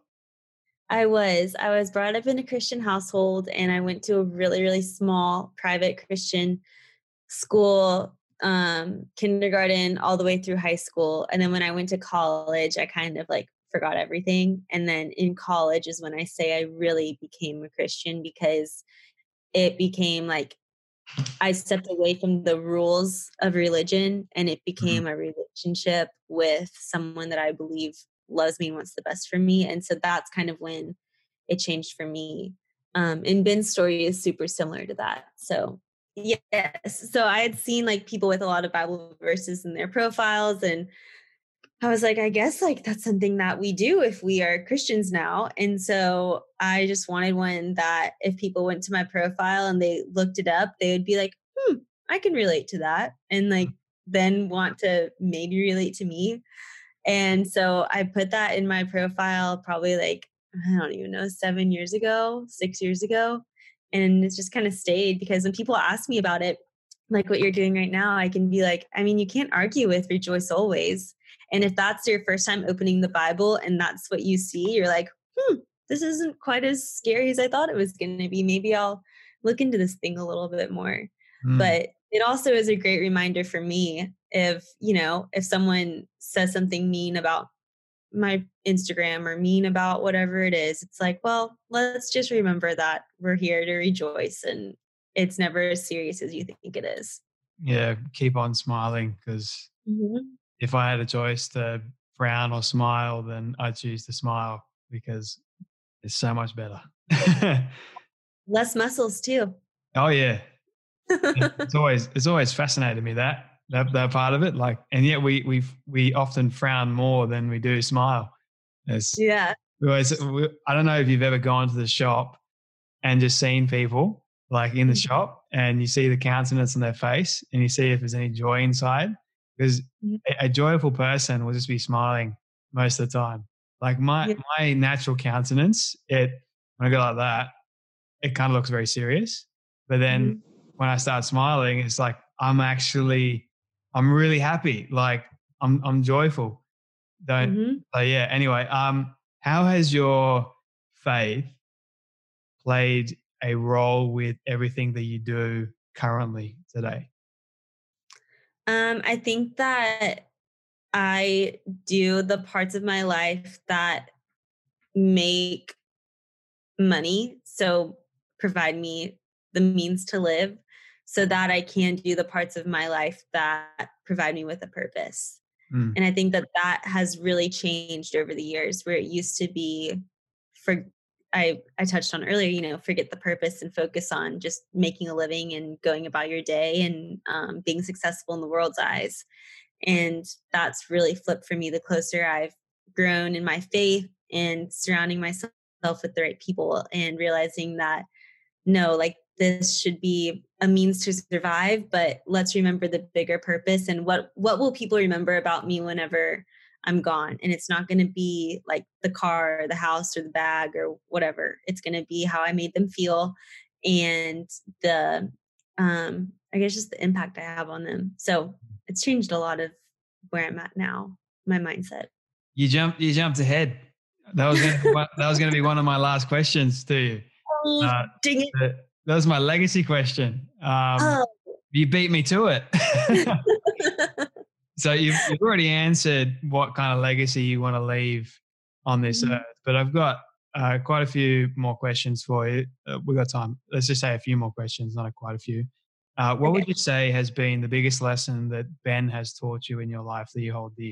I was. I was brought up in a Christian household, and I went to a really, really small private Christian school, um, kindergarten all the way through high school. And then when I went to college, I kind of like forgot everything. And then in college is when I say I really became a Christian, because it became like I stepped away from the rules of religion, and it Mhm. became a relationship with someone that I believe loves me and wants the best for me. And so that's kind of when it changed for me. Um, and Ben's story is super similar to that. So yes, so I had seen like people with a lot of Bible verses in their profiles, and I was like, I guess like that's something that we do if we are Christians now. And so I just wanted one that if people went to my profile and they looked it up, they would be like, hmm, I can relate to that. And like then want to maybe relate to me. And so I put that in my profile probably like, I don't even know, seven years ago, six years ago. And it's just kind of stayed because when people ask me about it, like what you're doing right now, I can be like, I mean, you can't argue with rejoice always. And if that's your first time opening the Bible and that's what you see, you're like, hmm, this isn't quite as scary as I thought it was going to be. Maybe I'll look into this thing a little bit more. Mm. But it also is a great reminder for me if, you know, if someone says something mean about my Instagram or mean about whatever it is, it's like, well, let's just remember that we're here to rejoice and it's never as serious as you think it is. Yeah, keep on smiling because mm-hmm. if I had a choice to frown or smile, then I'd choose to smile because it's so much better. Less muscles too. Oh yeah. it's always it's always fascinated me that that that part of it. Like, and yet we we we often frown more than we do smile. It's, yeah. We always, we, I don't know if you've ever gone to the shop and just seen people like in the mm-hmm. shop, and you see the countenance on their face, and you see if there's any joy inside. Because mm-hmm. a, a joyful person will just be smiling most of the time. Like my yeah. my natural countenance, it when I go like that, it kind of looks very serious. But then mm-hmm. when I start smiling, it's like I'm actually, I'm really happy. Like I'm, I'm joyful. Don't. Mm-hmm. So yeah. Anyway, um, how has your faith played a role with everything that you do currently today? Um, I think that I do the parts of my life that make money, so provide me the means to live, so that I can do the parts of my life that provide me with a purpose. Mm. And I think that that has really changed over the years, where it used to be, for I, I touched on earlier, you know, forget the purpose and focus on just making a living and going about your day and um, being successful in the world's eyes. And that's really flipped for me the closer I've grown in my faith and surrounding myself with the right people and realizing that, no, like this should be a means to survive, but let's remember the bigger purpose and what, what will people remember about me whenever I'm gone. And it's not going to be like the car or the house or the bag or whatever. It's going to be how I made them feel and the, um, I guess just the impact I have on them. So it's changed a lot of where I'm at now, my mindset. You jumped, you jumped ahead. That was going to be one, that was going to be one of my last questions to you. Oh, uh, dang it. That was my legacy question. Um, oh. You beat me to it. So you've, you've already answered what kind of legacy you want to leave on this mm-hmm. earth, but I've got uh, quite a few more questions for you. Uh, we've got time. Let's just say a few more questions, not a, quite a few. Uh, what okay. would you say has been the biggest lesson that Ben has taught you in your life that you hold dear?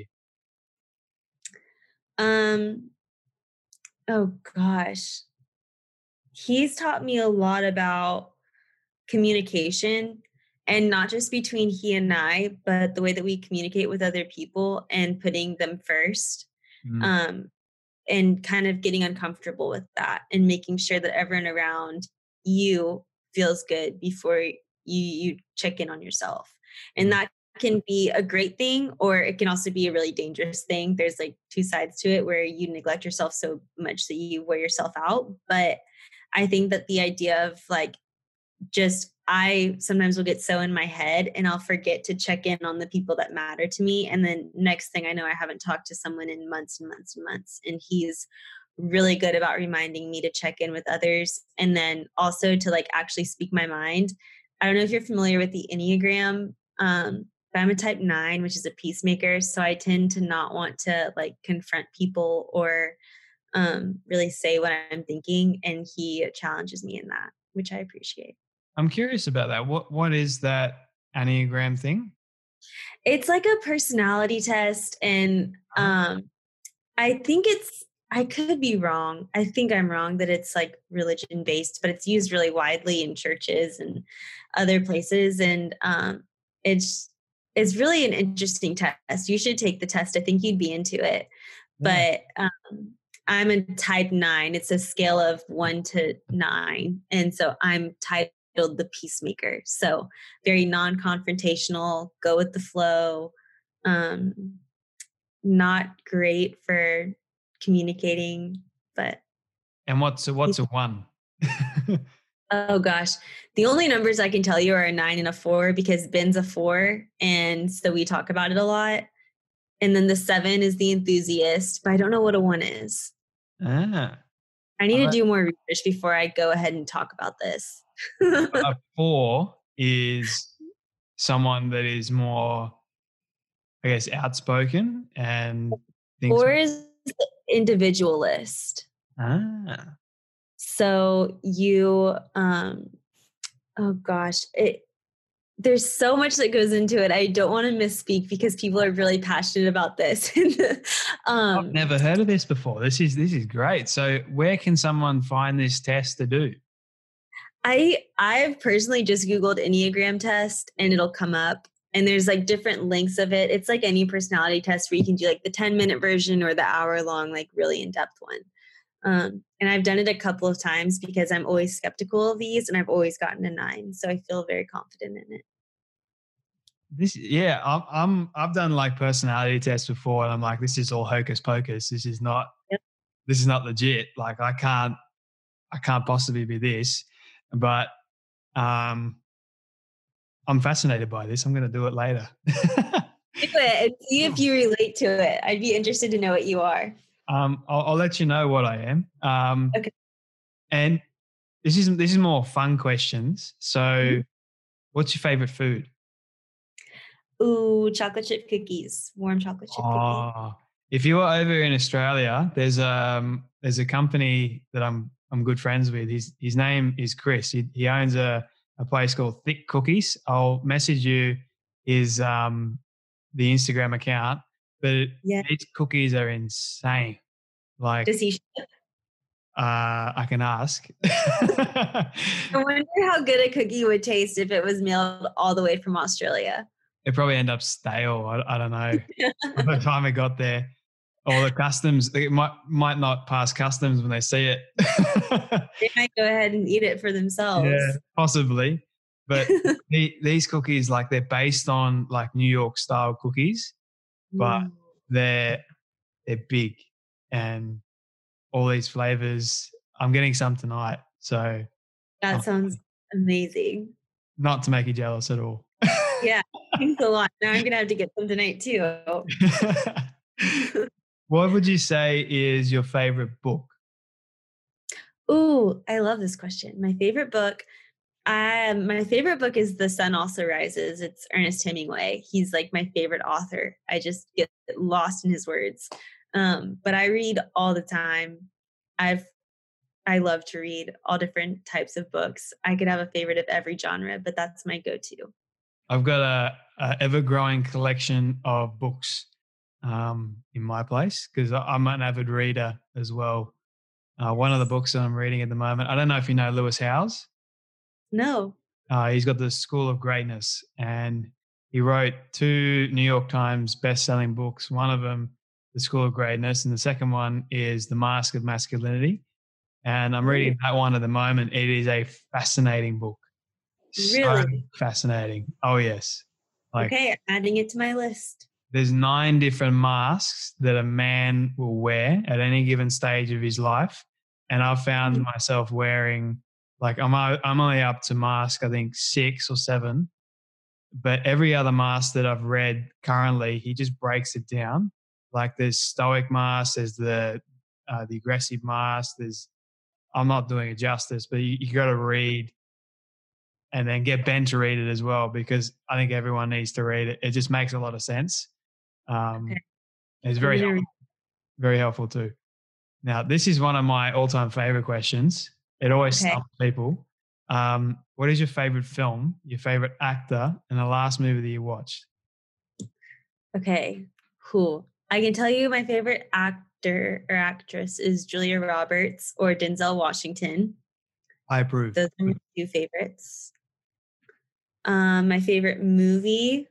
Um. Oh gosh. He's taught me a lot about communication, and not just between he and I, but the way that we communicate with other people and putting them first, mm. um, and kind of getting uncomfortable with that and making sure that everyone around you feels good before you, you check in on yourself. And that can be a great thing, or it can also be a really dangerous thing. There's like two sides to it where you neglect yourself so much that you wear yourself out. But I think that the idea of like, just I sometimes will get so in my head and I'll forget to check in on the people that matter to me. And then next thing I know, I haven't talked to someone in months and months and months. And he's really good about reminding me to check in with others. And then also to like actually speak my mind. I don't know if you're familiar with the Enneagram, um, but I'm a type nine, which is a peacemaker. So I tend to not want to like confront people or um, really say what I'm thinking. And he challenges me in that, which I appreciate. I'm curious about that. What What is that Enneagram thing? It's like a personality test. And um, I think it's, I could be wrong. I think I'm wrong that it's like religion based, but it's used really widely in churches and other places. And um, it's, it's really an interesting test. You should take the test. I think you'd be into it. Yeah. But um, I'm a type nine. It's a scale of one to nine. And so I'm type The Peacemaker. So very non-confrontational, go with the flow, um, not great for communicating, but. And what's a, what's a one? Oh gosh. The only numbers I can tell you are a nine and a four because Ben's a four. And so we talk about it a lot. And then the seven is the enthusiast, but I don't know what a one is. Ah. I need to do more research before I go ahead and talk about this. A four is someone that is more, I guess, outspoken and thinks. Four is the individualist. Ah. So you, um, oh gosh, it, there's so much that goes into it. I don't want to misspeak because people are really passionate about this. um, I've never heard of this before. This is this is great. So where can someone find this test to do? I I've personally just Googled Enneagram test and it'll come up. And there's like different links of it. It's like any personality test where you can do like the ten minute version or the hour long, like really in-depth one. Um, and I've done it a couple of times because I'm always skeptical of these and I've always gotten a nine. So I feel very confident in it. This, yeah, I'm, I'm, I've done like personality tests before and I'm like, this is all hocus pocus. This is not, yep. This is not legit. Like I can't, I can't possibly be this, but, um, I'm fascinated by this. I'm going to do it later. Do it and see if you relate to it. I'd be interested to know what you are. Um, I'll, I'll let you know what I am. Um, okay. And this is this is more fun questions. So, mm-hmm. What's your favorite food? Ooh, chocolate chip cookies, warm chocolate chip oh, cookies. If you are over in Australia, there's um there's a company that I'm I'm good friends with. His his name is Chris. He he owns a a place called Thick Cookies. I'll message you his um the Instagram account. But yeah. These cookies are insane. Like, does he ship? Uh, I can ask. I wonder how good a cookie would taste if it was mailed all the way from Australia. It probably end up stale. I, I don't know. By the time it got there, or the customs, it might might not pass customs when they see it. They might go ahead and eat it for themselves. Yeah, possibly. But the, these cookies, like they're based on like New York style cookies, but mm. they're they're big and all these flavors. I'm getting some tonight. So that um, sounds amazing. Not to make you jealous at all. Yeah, thanks a lot. Now I'm going to have to get some tonight too. What would you say is your favorite book? Ooh, I love this question. My favorite book. Um, my favorite book is The Sun Also Rises. It's Ernest Hemingway. He's like my favorite author. I just get lost in his words. Um, but I read all the time. I've, I love to read all different types of books. I could have a favorite of every genre, but that's my go-to. I've got a, a ever-growing collection of books um, in my place because I'm an avid reader as well. Uh, one of the books that I'm reading at the moment, I don't know if you know Lewis Howes. No. Uh, he's got the School of Greatness and he wrote two New York Times best-selling books. One of them, The School of Greatness, and the second one is The Mask of Masculinity. And I'm reading that one at the moment. It is a fascinating book. Really? So fascinating. Oh, yes. Like, okay, adding it to my list. There's nine different masks that a man will wear at any given stage of his life. And I've found mm-hmm. myself wearing, like I'm, I'm only up to mask, I think six or seven. But every other mask that I've read currently, he just breaks it down. Like there's stoic mask, there's the uh, the aggressive mask. There's, I'm not doing it justice, but you, you got to read and then get Ben to read it as well because I think everyone needs to read it. It just makes a lot of sense. Um, okay. It's very helpful, very helpful too. Now, this is one of my all-time favorite questions. It always okay. stumps people. Um, what is your favorite film, your favorite actor, and the last movie that you watched? Okay, cool. I can tell you my favorite actor or actress is Julia Roberts or Denzel Washington. I approve. Those are my two favorites. Um, my favorite movie,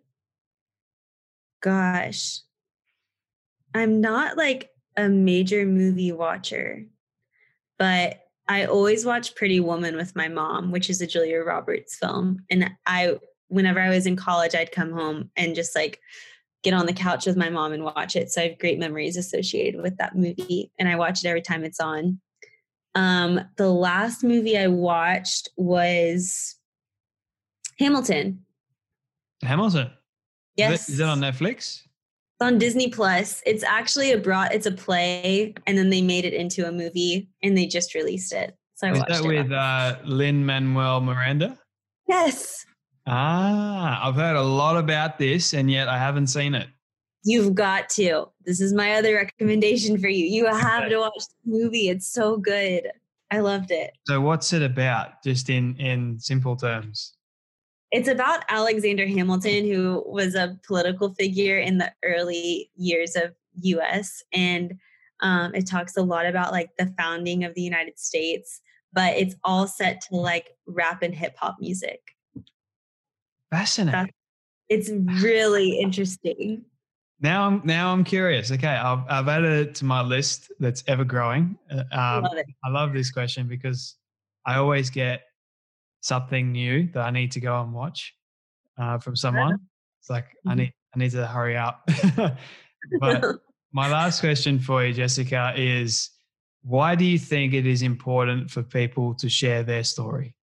gosh, I'm not like a major movie watcher, but I always watch Pretty Woman with my mom, which is a Julia Roberts film. And I, whenever I was in college, I'd come home and just like get on the couch with my mom and watch it. So I have great memories associated with that movie. And I watch it every time it's on. Um, the last movie I watched was Hamilton. Hamilton? Yes. Is it on Netflix? It's on Disney Plus. It's actually a broad, it's a play, and then they made it into a movie, and they just released it. So I Is watched that it. with uh, Lin-Manuel Miranda? Yes. Ah, I've heard a lot about this, and yet I haven't seen it. You've got to. This is my other recommendation for you. You have Okay. to watch the movie. It's so good. I loved it. So what's it about, just in, in simple terms? It's about Alexander Hamilton, who was a political figure in the early years of U S. And um, it talks a lot about like the founding of the United States, but it's all set to like rap and hip hop music. Fascinating. That's, it's really interesting. Now I'm now I'm curious. Okay, I've I've added it to my list that's ever growing. Uh, Um, Love it. I love this question because I always get something new that I need to go and watch uh, from someone. It's like I need I need to hurry up. But my last question for you, Jessica, is why do you think it is important for people to share their story?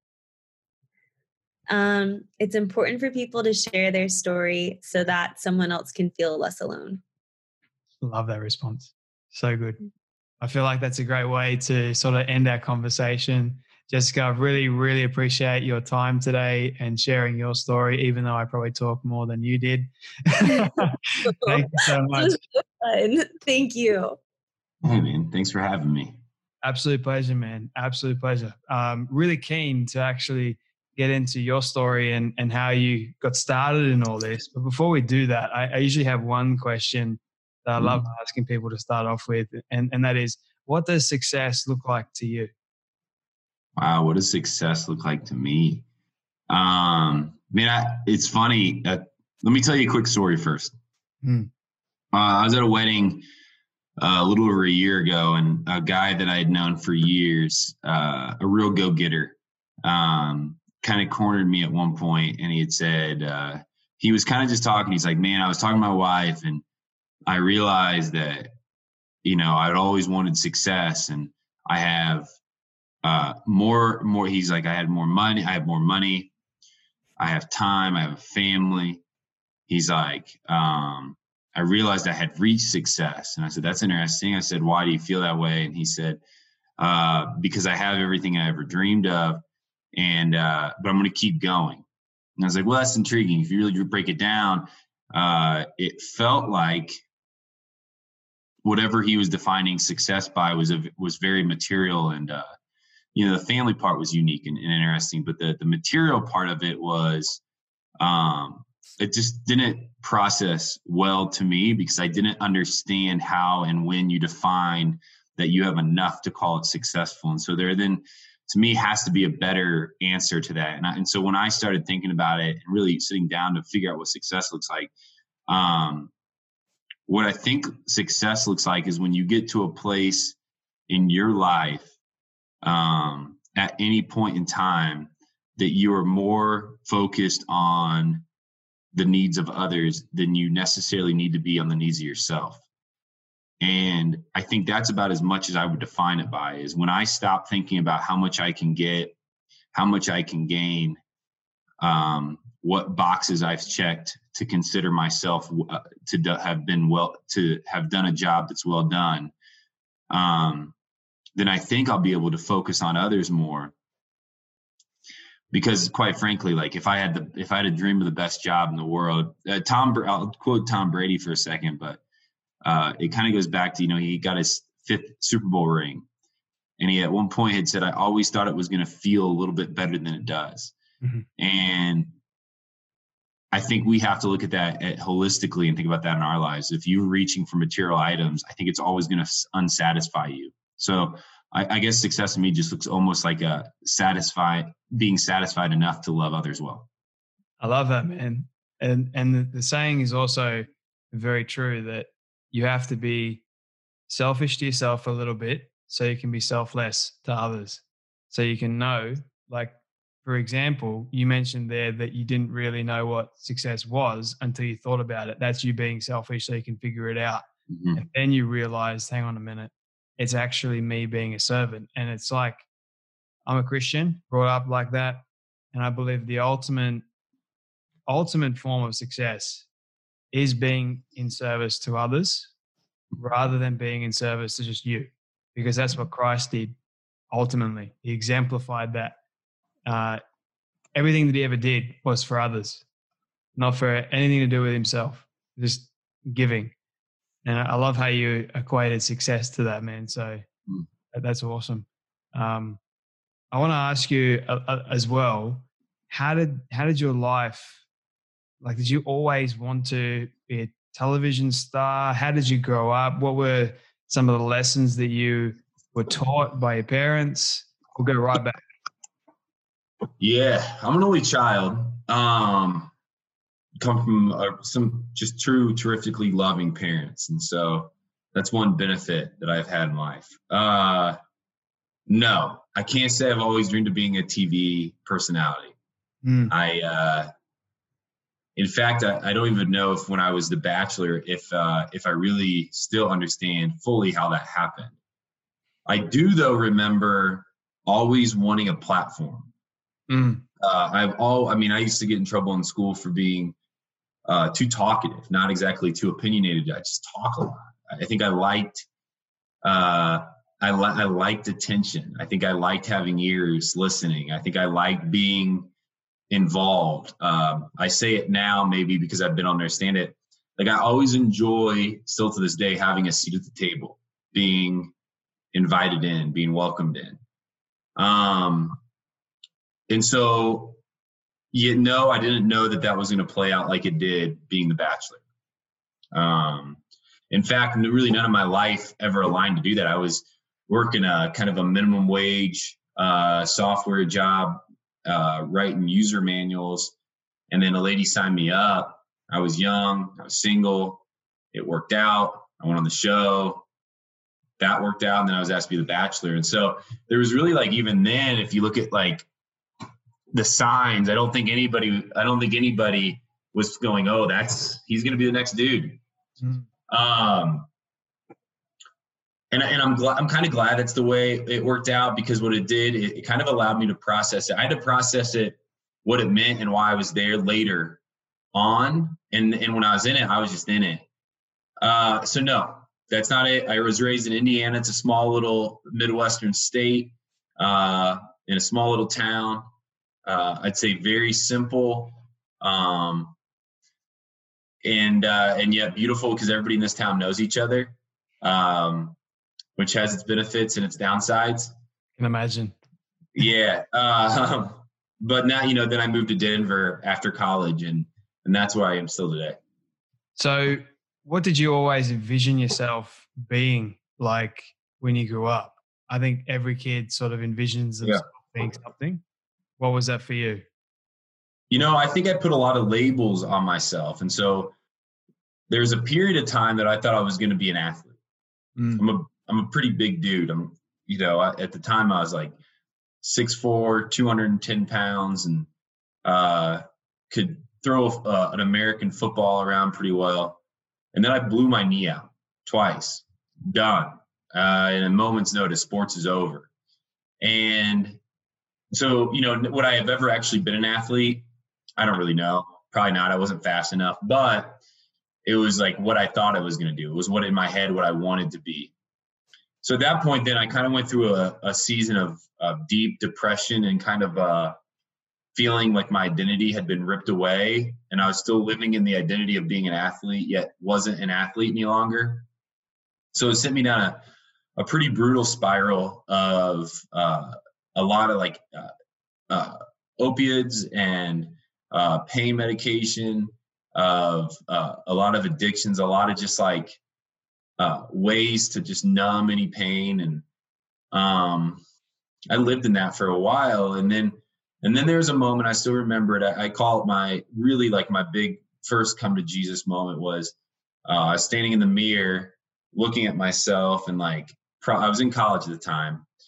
Um, it's important for people to share their story so that someone else can feel less alone. Love that response. So good. I feel like that's a great way to sort of end our conversation. Jessica, I really, really appreciate your time today and sharing your story, even though I probably talk more than you did. Thank you so much. Fun. Thank you. Hey, man. Thanks for having me. Absolute pleasure, man. Absolute pleasure. Um, really keen to actually get into your story and, and how you got started in all this. But before we do that, I, I usually have one question that I love mm-hmm. asking people to start off with, and, and that is, what does success look like to you? Wow, what does success look like to me? Um, man, I, it's funny. Uh, let me tell you a quick story first. Mm. Uh, I was at a wedding uh, a little over a year ago, and a guy that I had known for years, uh, a real go-getter, um, kind of cornered me at one point, and he had said, uh, he was kind of just talking. He's like, man, I was talking to my wife, and I realized that, you know, I'd always wanted success, and I have uh, more, more, he's like, I had more money. I have more money. I have time. I have a family. He's like, um, I realized I had reached success. And I said, that's interesting. I said, why do you feel that way? And he said, uh, because I have everything I ever dreamed of. And, uh, but I'm going to keep going. And I was like, well, that's intriguing. If you really break it down, uh, it felt like whatever he was defining success by was, a, was very material. And, uh, you know, the family part was unique and, and interesting, but the, the material part of it was, um, it just didn't process well to me because I didn't understand how and when you define that you have enough to call it successful. And so there then, to me, has to be a better answer to that. And, I, and so when I started thinking about it and really sitting down to figure out what success looks like, um, what I think success looks like is when you get to a place in your life um, at any point in time that you are more focused on the needs of others than you necessarily need to be on the needs of yourself. And I think that's about as much as I would define it by, is when I stop thinking about how much I can get, how much I can gain, um, what boxes I've checked to consider myself uh, to do, have been well, to have done a job that's well done, um, then I think I'll be able to focus on others more. Because quite frankly, like if I had the, if I had a dream of the best job in the world, uh, Tom, I'll quote Tom Brady for a second, but Uh, it kind of goes back to, you know, he got his fifth Super Bowl ring. And he at one point had said, I always thought it was going to feel a little bit better than it does. Mm-hmm. And I think we have to look at that at holistically and think about that in our lives. If you're reaching for material items, I think it's always going to unsatisfy you. So I, I guess success to me just looks almost like a satisfied, being satisfied enough to love others well. I love that, man. And, and the, the saying is also very true that you have to be selfish to yourself a little bit so you can be selfless to others. so you can know, like, for example, you mentioned there that you didn't really know what success was until you thought about it. That's you being selfish so you can figure it out. Mm-hmm. And then you realize, hang on a minute, it's actually me being a servant. And it's like, I'm a Christian, brought up like that. And I believe the ultimate, ultimate form of success is being in service to others rather than being in service to just you, because that's what Christ did ultimately. He exemplified that. Uh, everything that he ever did was for others, not for anything to do with himself, just giving. And I love how you equated success to that, man. So mm. that's awesome. Um, I want to ask you uh, uh, as well, how did, how did your life, like, did you always want to be a television star? How did you grow up? What were some of the lessons that you were taught by your parents? We'll go right back. Yeah, I'm an only child. Um, come from uh, some just true, terrifically loving parents. And so that's one benefit that I've had in life. Uh, no, I can't say I've always dreamed of being a T V personality. Mm. I, uh, in fact, I, I don't even know if when I was The Bachelor, if, uh, if I really still understand fully how that happened. I do, though, remember always wanting a platform. Mm. Uh, I've all, I mean, I used to get in trouble in school for being uh, too talkative, not exactly too opinionated. I just talk a lot. I think I liked, uh, I, li- I liked attention. I think I liked having ears listening. I think I liked being involved. Um, I say it now, maybe because I've been on there, understand it. Like, I always enjoy, still to this day, having a seat at the table, being invited in, being welcomed in. Um, and so, you know, I didn't know that that was going to play out like it did being The Bachelor. Um, in fact, really none of my life ever aligned to do that. I was working a kind of a minimum wage uh, software job, uh, writing user manuals. And then a lady signed me up. I was young, I was single. It worked out. I went on the show. That worked out. And then I was asked to be The Bachelor. And so there was really, like, even then, if you look at like the signs, I don't think anybody, I don't think anybody was going, oh, that's, he's going to be the next dude. Mm. Um, and, and I'm glad, I'm kind of glad that's the way it worked out, because what it did, it, it kind of allowed me to process it. I had to process it, what it meant and why I was there later on. And, and when I was in it, I was just in it. Uh, so no, that's not it. I was raised in Indiana. It's a small little Midwestern state, uh, in a small little town. Uh, I'd say very simple, um, and uh, and yet beautiful, because everybody in this town knows each other, um, which has its benefits and its downsides. I can imagine. Yeah, uh, but now, you know, then I moved to Denver after college, and and that's where I am still today. So, what did you always envision yourself being like when you grew up? I think every kid sort of envisions themselves yeah. being something. What was that for you? You know, I think I put a lot of labels on myself. And so there's a period of time that I thought I was going to be an athlete. Mm. I'm a, I'm a pretty big dude. I'm, you know, I, at the time I was like six foot four, two hundred ten pounds, and uh, could throw uh, an American football around pretty well. And then I blew my knee out twice. Done. Uh, in a moment's notice, sports is over. And so, you know, would I have ever actually been an athlete? I don't really know. Probably not. I wasn't fast enough, but it was like what I thought I was going to do. It was what in my head, what I wanted to be. So at that point, then I kind of went through a, a season of, of deep depression and kind of uh, feeling like my identity had been ripped away, and I was still living in the identity of being an athlete, yet wasn't an athlete any longer. So it sent me down a, a pretty brutal spiral of uh, a lot of like uh, uh, opiates and uh, pain medication, of uh, a lot of addictions, a lot of just like uh, ways to just numb any pain. And um, I lived in that for a while. And then, and then there was a moment, I still remember it. I, I call it my really like my big first come to Jesus moment was uh, I was standing in the mirror looking at myself, and like pro- I was in college at the time.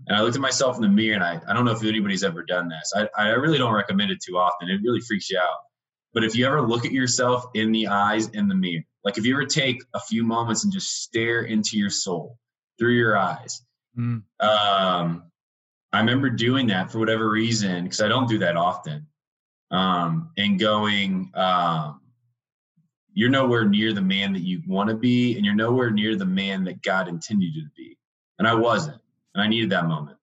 And I looked at myself in the mirror, and I, I don't know if anybody's ever done this. I, I really don't recommend it too often. It really freaks you out. But if you ever look at yourself in the eyes in the mirror, like if you ever take a few moments and just stare into your soul through your eyes, mm. um, I remember doing that for whatever reason, because I don't do that often, um, and going, um, you're nowhere near the man that you want to be, and you're nowhere near the man that God intended you to be. And I wasn't, and I needed that moment.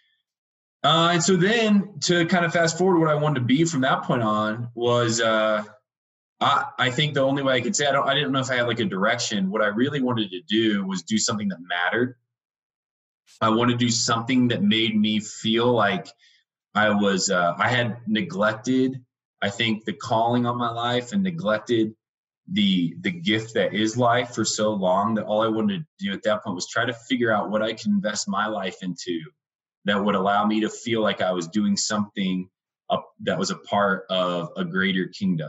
Uh, and so then to kind of fast forward, what I wanted to be from that point on was, uh, I, I think the only way I could say, I don't, I didn't know if I had like a direction. What I really wanted to do was do something that mattered. I wanted to do something that made me feel like I was, uh, I had neglected, I think, the calling on my life and neglected the, the gift that is life for so long that all I wanted to do at that point was try to figure out what I can invest my life into that would allow me to feel like I was doing something up, that was a part of a greater kingdom.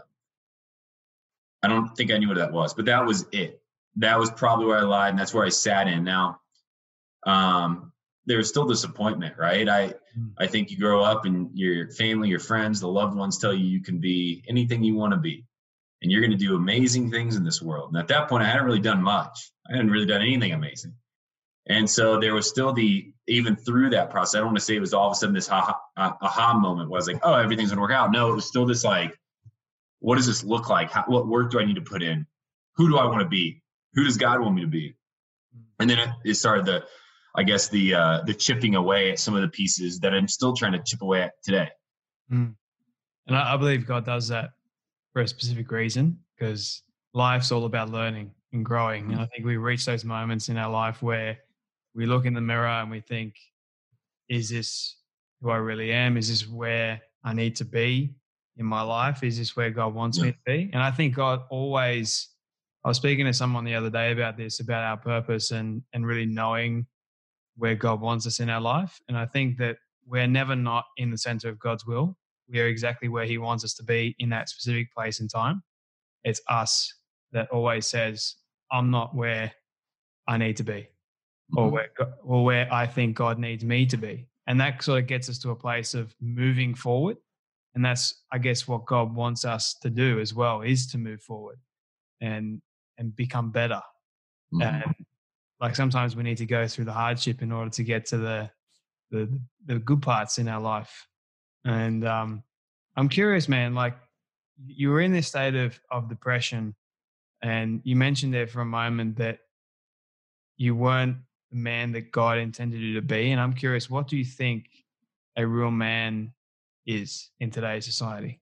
I don't think I knew what that was, but that was it. That was probably where I lied, and that's where I sat in. Now, um, there was still disappointment, right? I, I think you grow up and your family, your friends, the loved ones tell you you can be anything you want to be, and you're going to do amazing things in this world. And at that point, I hadn't really done much. I hadn't really done anything amazing. And so there was still the, even through that process, I don't want to say it was all of a sudden this aha, aha moment was like, oh, everything's going to work out. No, it was still this like, what does this look like? How, what work do I need to put in? Who do I want to be? Who does God want me to be? And then it, it started the, I guess, the uh, the chipping away at some of the pieces that I'm still trying to chip away at today. Mm. And I, I believe God does that for a specific reason, because life's all about learning and growing. Mm. And I think we reach those moments in our life where we look in the mirror and we think, is this who I really am? Is this where I need to be in my life? Is this where God wants yeah. me to be? And I think God always, I was speaking to someone the other day about this, about our purpose and, and really knowing where God wants us in our life. And I think that we're never not in the center of God's will. We are exactly where he wants us to be in that specific place and time. It's us that always says, I'm not where I need to be. Or where, or where I think God needs me to be. And that sort of gets us to a place of moving forward. And that's, I guess, what God wants us to do as well, is to move forward and and become better. Mm-hmm. And like sometimes we need to go through the hardship in order to get to the the, the good parts in our life. And um, I'm curious, man, like you were in this state of, of depression, and you mentioned there for a moment that you weren't the man that God intended you to be. And I'm curious, what do you think a real man is in today's society?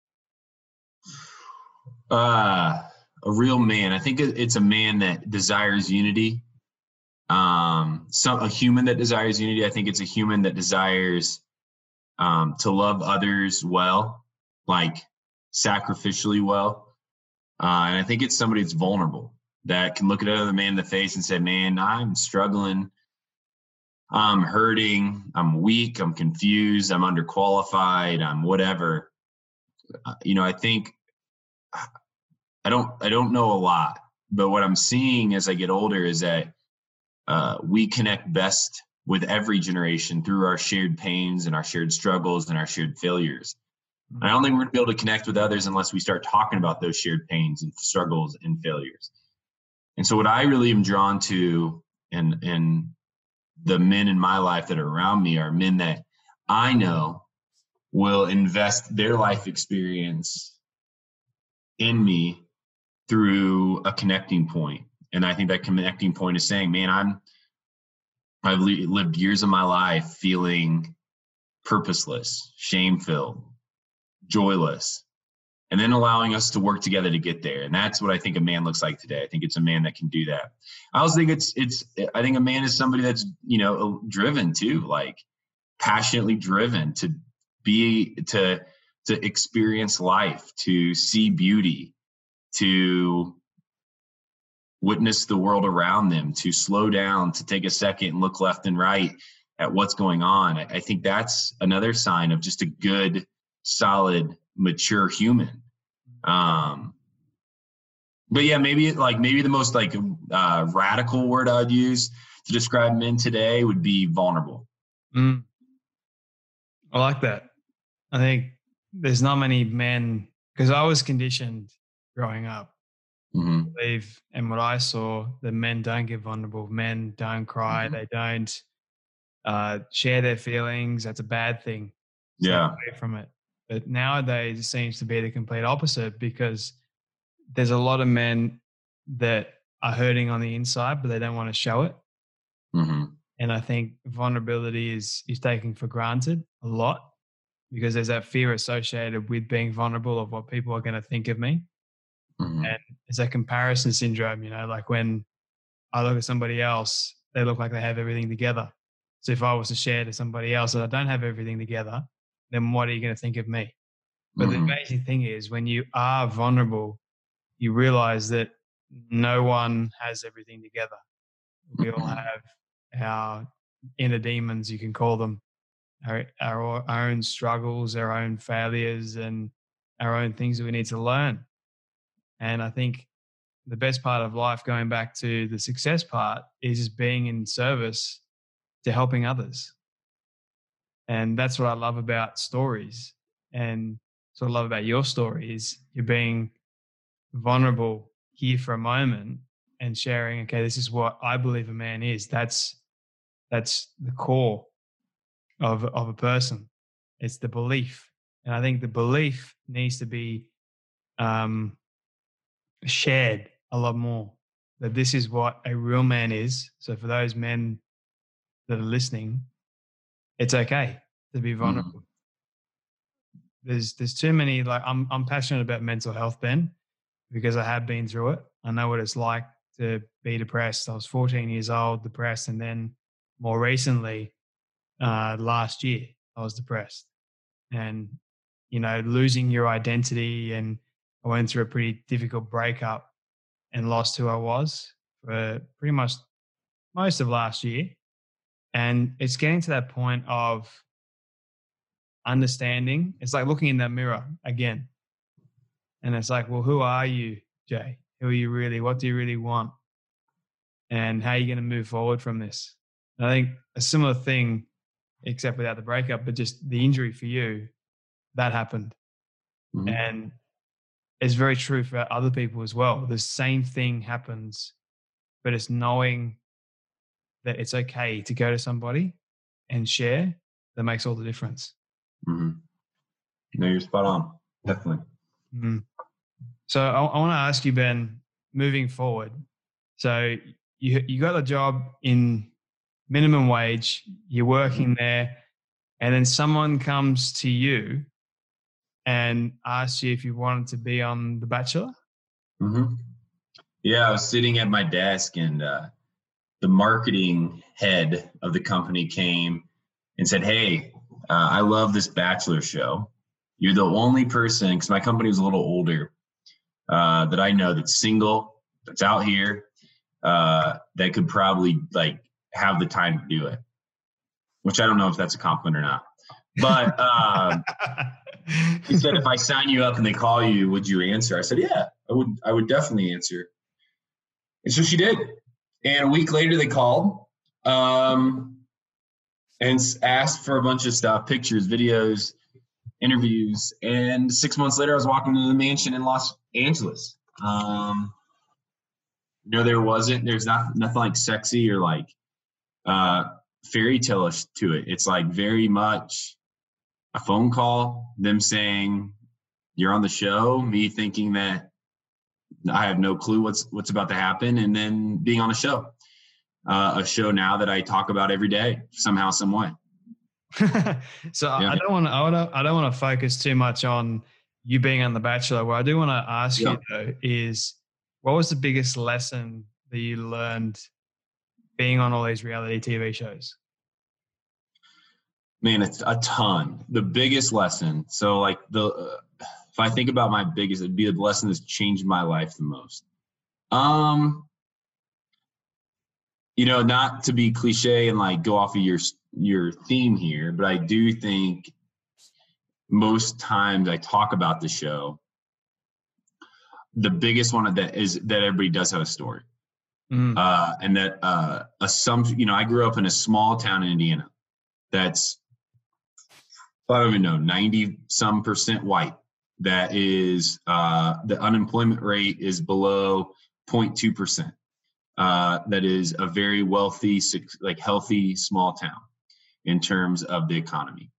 Uh, a real man. I think it's a man that desires unity. Um, some, a human that desires unity. I think it's a human that desires um, to love others well, like sacrificially well. Uh, and I think it's somebody that's vulnerable, that can look at another man in the face and say, man, I'm struggling. I'm hurting. I'm weak. I'm confused. I'm underqualified. I'm whatever. Uh, you know, I think I don't, I don't know a lot, but what I'm seeing as I get older is that uh, we connect best with every generation through our shared pains and our shared struggles and our shared failures. And I don't think we're going to be able to connect with others unless we start talking about those shared pains and struggles and failures. And so what I really am drawn to, and and the men in my life that are around me, are men that I know will invest their life experience in me through a connecting point. And I think that connecting point is saying, man, I'm, I've li- lived years of my life feeling purposeless, shame-filled, joyless, and then allowing us to work together to get there. And that's what I think a man looks like today. I think it's a man that can do that. I also think it's, it's, I think a man is somebody that's, you know, driven too, like passionately driven to be, to, to experience life, to see beauty, to witness the world around them, to slow down, to take a second and look left and right at what's going on. I, I think that's another sign of just a good, solid, mature human. Um, but yeah, maybe like maybe the most like uh, radical word I'd use to describe men today would be vulnerable. Mm. I like that. I think there's not many men, because I was conditioned growing up, Mm-hmm. I believe, and what I saw, that men don't get vulnerable. Men don't cry. Mm-hmm. They don't uh, share their feelings. That's a bad thing. Stay Yeah. away from it. But nowadays it seems to be the complete opposite, because there's a lot of men that are hurting on the inside, but they don't want to show it. Mm-hmm. And I think vulnerability is is taken for granted a lot, because there's that fear associated with being vulnerable of what people are going to think of me. Mm-hmm. And it's that comparison syndrome, you know, like when I look at somebody else, they look like they have everything together. So if I was to share to somebody else that I don't have everything together, then what are you going to think of me? But Mm-hmm. the amazing thing is, when you are vulnerable, you realize that no one has everything together. We all have our inner demons, you can call them, our, our, our own struggles, our own failures, and our own things that we need to learn. And I think the best part of life, going back to the success part, is just being in service to helping others. And that's what I love about stories. And what I love about your story is you're being vulnerable here for a moment and sharing, okay, this is what I believe a man is. That's that's the core of of a person. It's the belief. And I think the belief needs to be um, shared a lot more, that this is what a real man is. So for those men that are listening, it's okay to be vulnerable. Mm-hmm. There's there's too many, like I'm I'm passionate about mental health, Ben, because I have been through it. I know what it's like to be depressed. I was fourteen years old, depressed, and then more recently, uh, last year, I was depressed. And, you know, losing your identity, and I went through a pretty difficult breakup and lost who I was for pretty much most of last year. And it's getting to that point of understanding. It's like looking in that mirror again. And it's like, well, who are you, Jay? Who are you really? What do you really want? And how are you going to move forward from this? And I think a similar thing, except without the breakup, but just the injury for you, that happened. Mm-hmm. And it's very true for other people as well. The same thing happens, but it's knowing that it's okay to go to somebody and share that makes all the difference. Mm-hmm. No, you're spot on. Definitely. Mm-hmm. So I, I want to ask you, Ben, moving forward. So you you got a job in minimum wage, you're working there, and then someone comes to you and asks you if you wanted to be on The Bachelor? Mm-hmm. Yeah, I was sitting at my desk, and uh, the marketing head of the company came and said, hey, uh, I love this Bachelor show. You're the only person, because my company was a little older, uh, that I know that's single, that's out here, uh, that could probably like have the time to do it, which I don't know if that's a compliment or not. But um, he said, if I sign you up and they call you, would you answer? I said, yeah, I would. I would definitely answer. And so she did. And a week later, they called um, and asked for a bunch of stuff, pictures, videos, interviews. And six months later, I was walking into the mansion in Los Angeles. Um, you know, there wasn't, there's not nothing like sexy or like uh, fairy tale-ish to it. It's like very much a phone call, them saying, you're on the show, me thinking that I have no clue what's what's about to happen, and then being on a show. Uh, a show now that I talk about every day, somehow, some way. So yeah. I don't want to. I don't. I don't want to focus too much on you being on The Bachelor. What I do want to ask yeah. you though is, what was the biggest lesson that you learned being on all these reality T V shows? Man, it's a ton. The biggest lesson. So, like the, uh, if I think about my biggest, it'd be the lesson that's changed my life the most. Um. You know, not to be cliche and like go off of your your theme here, but I do think most times I talk about the show, the biggest one of that is that everybody does have a story. Mm. Uh, and that uh, assumption, you know, I grew up in a small town in Indiana. that's, I don't even know, ninety some percent white. That is, uh, the unemployment rate is below zero point two percent. Uh, that is a very wealthy, like healthy small town in terms of the economy.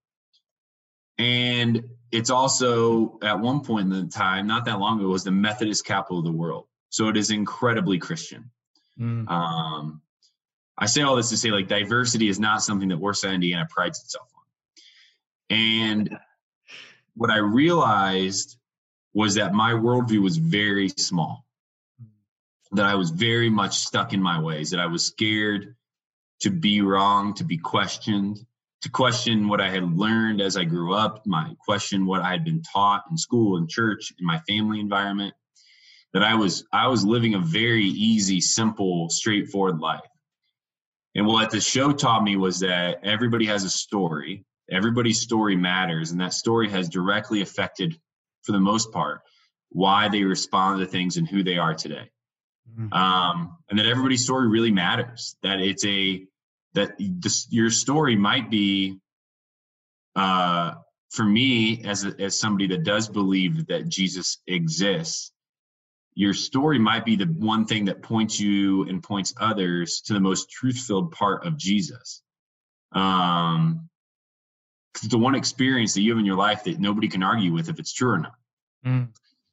And it's also, at one point in the time, not that long ago, was the Methodist capital of the world. So it is incredibly Christian. Mm. Um, I say all this to say, like, diversity is not something that Warsaw, Indiana prides itself on. And what I realized was that my worldview was very small, that I was very much stuck in my ways, that I was scared to be wrong, to be questioned, to question what I had learned as I grew up, my question what I had been taught in school and church, in my family environment, that I was I was living a very easy, simple, straightforward life. And what the show taught me was that everybody has a story. Everybody's story matters, and that story has directly affected, for the most part, why they respond to things and who they are today. Mm-hmm. Um, and that everybody's story really matters. That it's a that this, your story might be, uh, for me, as a, as somebody that does believe that Jesus exists, your story might be the one thing that points you and points others to the most truth-filled part of Jesus. Um, it's the one experience that you have in your life that nobody can argue with if it's true or not. Mm.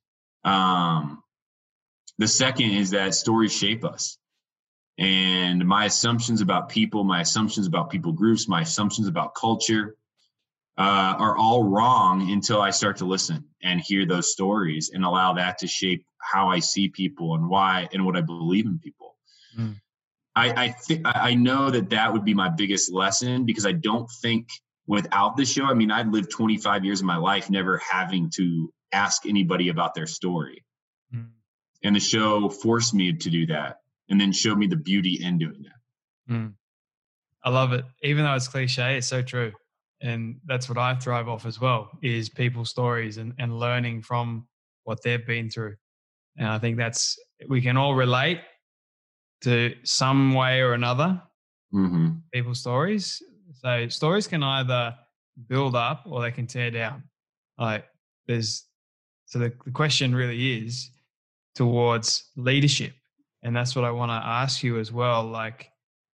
Um, the second is that stories shape us. And my assumptions about people, my assumptions about people groups, my assumptions about culture uh, are all wrong until I start to listen and hear those stories and allow that to shape how I see people and why and what I believe in people. Mm. I I, th- I know that that would be my biggest lesson, because I don't think without the show, I mean, I've lived twenty-five years of my life never having to ask anybody about their story. Mm. And the show forced me to do that, and then showed me the beauty in doing that. Mm. I love it. Even though it's cliche, it's so true. And that's what I thrive off as well, is people's stories and, and learning from what they've been through. And I think that's, we can all relate to some way or another, mm-hmm. people's stories. So stories can either build up or they can tear down. Like there's, so the, the question really is towards leadership. And that's what I want to ask you as well. Like,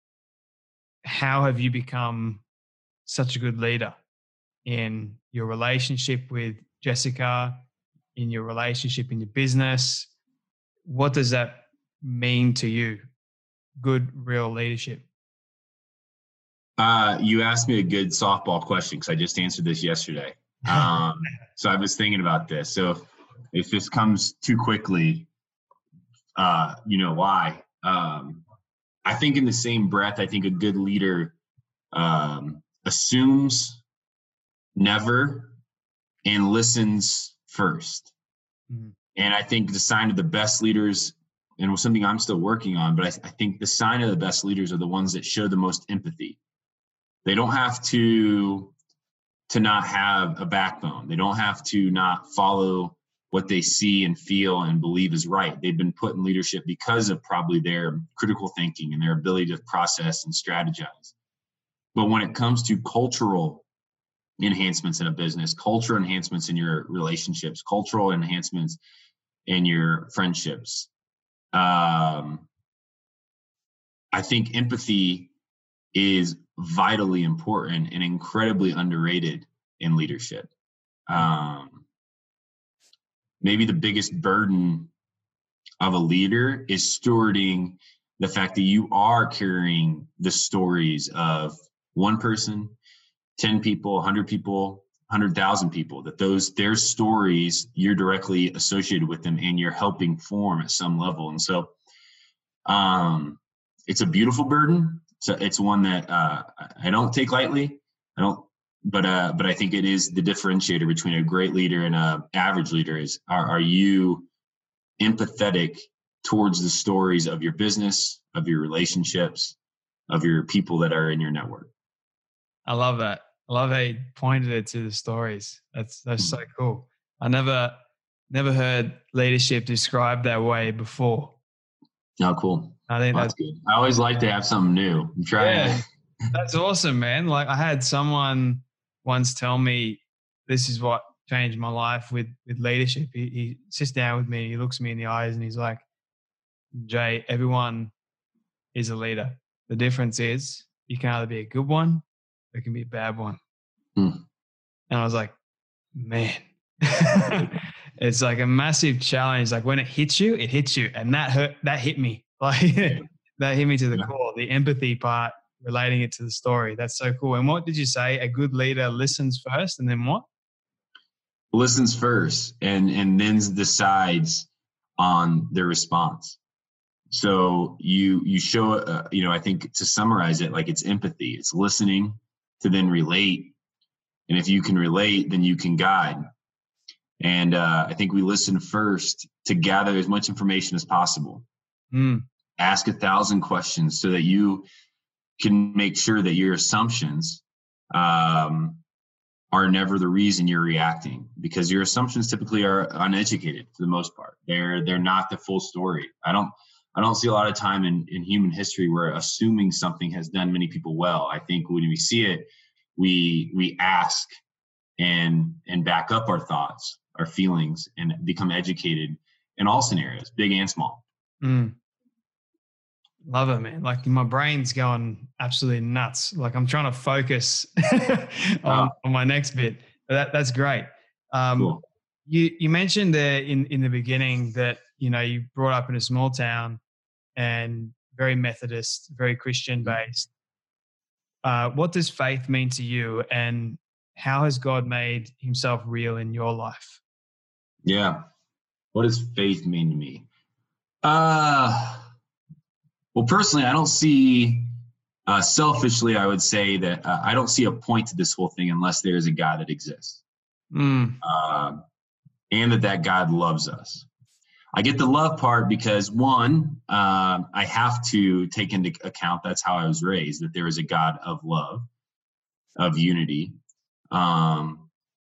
how have you become such a good leader in your relationship with Jessica, in your relationship in your business? What does that mean to you? Good, real leadership. Uh, you asked me a good softball question because I just answered this yesterday. Um, so I was thinking about this. So if this comes too quickly, uh, you know why. Um, I think in the same breath, I think a good leader um, assumes never and listens first. Mm-hmm. And I think the sign of the best leaders, and it was something I'm still working on, but I, I think the sign of the best leaders are the ones that show the most empathy. They don't have to to not have a backbone. They don't have to not follow what they see and feel and believe is right. They've been put in leadership because of probably their critical thinking and their ability to process and strategize. But when it comes to cultural enhancements in a business, cultural enhancements in your relationships, cultural enhancements in your friendships, um, I think empathy is vitally important and incredibly underrated in leadership. Um, maybe the biggest burden of a leader is stewarding the fact that you are carrying the stories of one person, ten people, one hundred people, one hundred thousand people, that those, their stories, you're directly associated with them and you're helping form at some level. And so um, it's a beautiful burden. So it's one that uh, I don't take lightly. I don't, but uh, but I think it is the differentiator between a great leader and an average leader is, are, are you empathetic towards the stories of your business, of your relationships, of your people that are in your network? I love that. I love how you pointed it to the stories. That's that's mm-hmm. so cool. I never never heard leadership described that way before. Oh, cool. I think well, that's, that's good. I always like to have something new. I'm trying yeah. to That's awesome, man. Like I had someone once tell me this is what changed my life with, with leadership. He, he sits down with me, he looks me in the eyes and he's like, Jay, everyone is a leader. The difference is you can either be a good one or it can be a bad one. Mm. And I was like, man, it's like a massive challenge. Like when it hits you, it hits you. And that hurt, that hit me. Like that hit me to the Yeah. core, the empathy part, relating it to the story. That's so cool. And what did you say? A good leader listens first and then what? Listens first and, and then decides on their response. So you, you show, uh, you know, I think to summarize it, like it's empathy, it's listening to then relate. And if you can relate, then you can guide. And uh, I think we listen first to gather as much information as possible. Mm. Ask a thousand questions so that you can make sure that your assumptions um, are never the reason you're reacting, because your assumptions typically are uneducated for the most part. They're they're not the full story. I don't I don't see a lot of time in, in human history where assuming something has done many people well. I think when we see it, we we ask and and back up our thoughts, our feelings, and become educated in all scenarios, big and small. Mm. Love it, man. Like my brain's going absolutely nuts. Like I'm trying to focus on, Oh. on my next bit. That that's great. Um, Cool. You you mentioned there in in the beginning that you know you brought up in a small town and very Methodist, very Christian based. Uh, what does faith mean to you, and how has God made Himself real in your life? Yeah. What does faith mean to me? Uh, well, personally, I don't see, uh, selfishly, I would say that uh, I don't see a point to this whole thing unless there is a God that exists. Mm. Uh, and that that God loves us. I get the love part because, one, um, I have to take into account that's how I was raised, that there is a God of love, of unity. Um,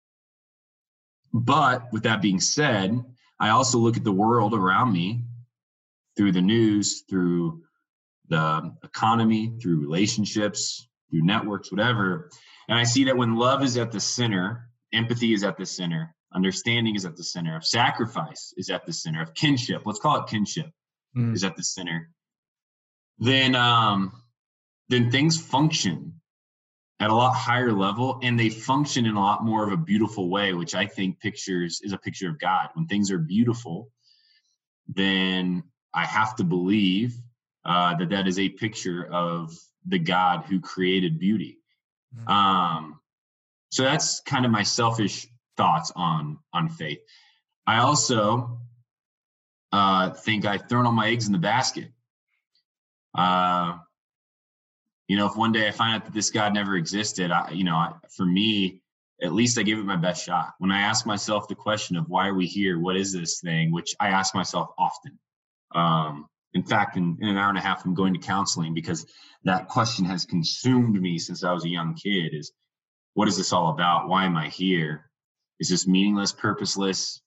but with that being said, I also look at the world around me through the news, through the economy, through relationships, through networks, whatever. And I see that when love is at the center, empathy is at the center, understanding is at the center, of sacrifice is at the center, of kinship, let's call it kinship, Mm. is at the center, then um, then things function at a lot higher level, and they function in a lot more of a beautiful way, which I think pictures is a picture of God. When things are beautiful, then I have to believe uh, that that is a picture of the God who created beauty. Mm. Um, so that's kind of my selfish thoughts on on faith. I also uh, think I've thrown all my eggs in the basket. Uh, you know, if one day I find out that this God never existed, I, you know, I, for me, at least I gave it my best shot. When I ask myself the question of why are we here? What is this thing? Which I ask myself often. Um, in fact, in, in an hour and a half, I'm going to counseling because that question has consumed me since I was a young kid is, what is this all about? Why am I here? Is this meaningless, purposeless?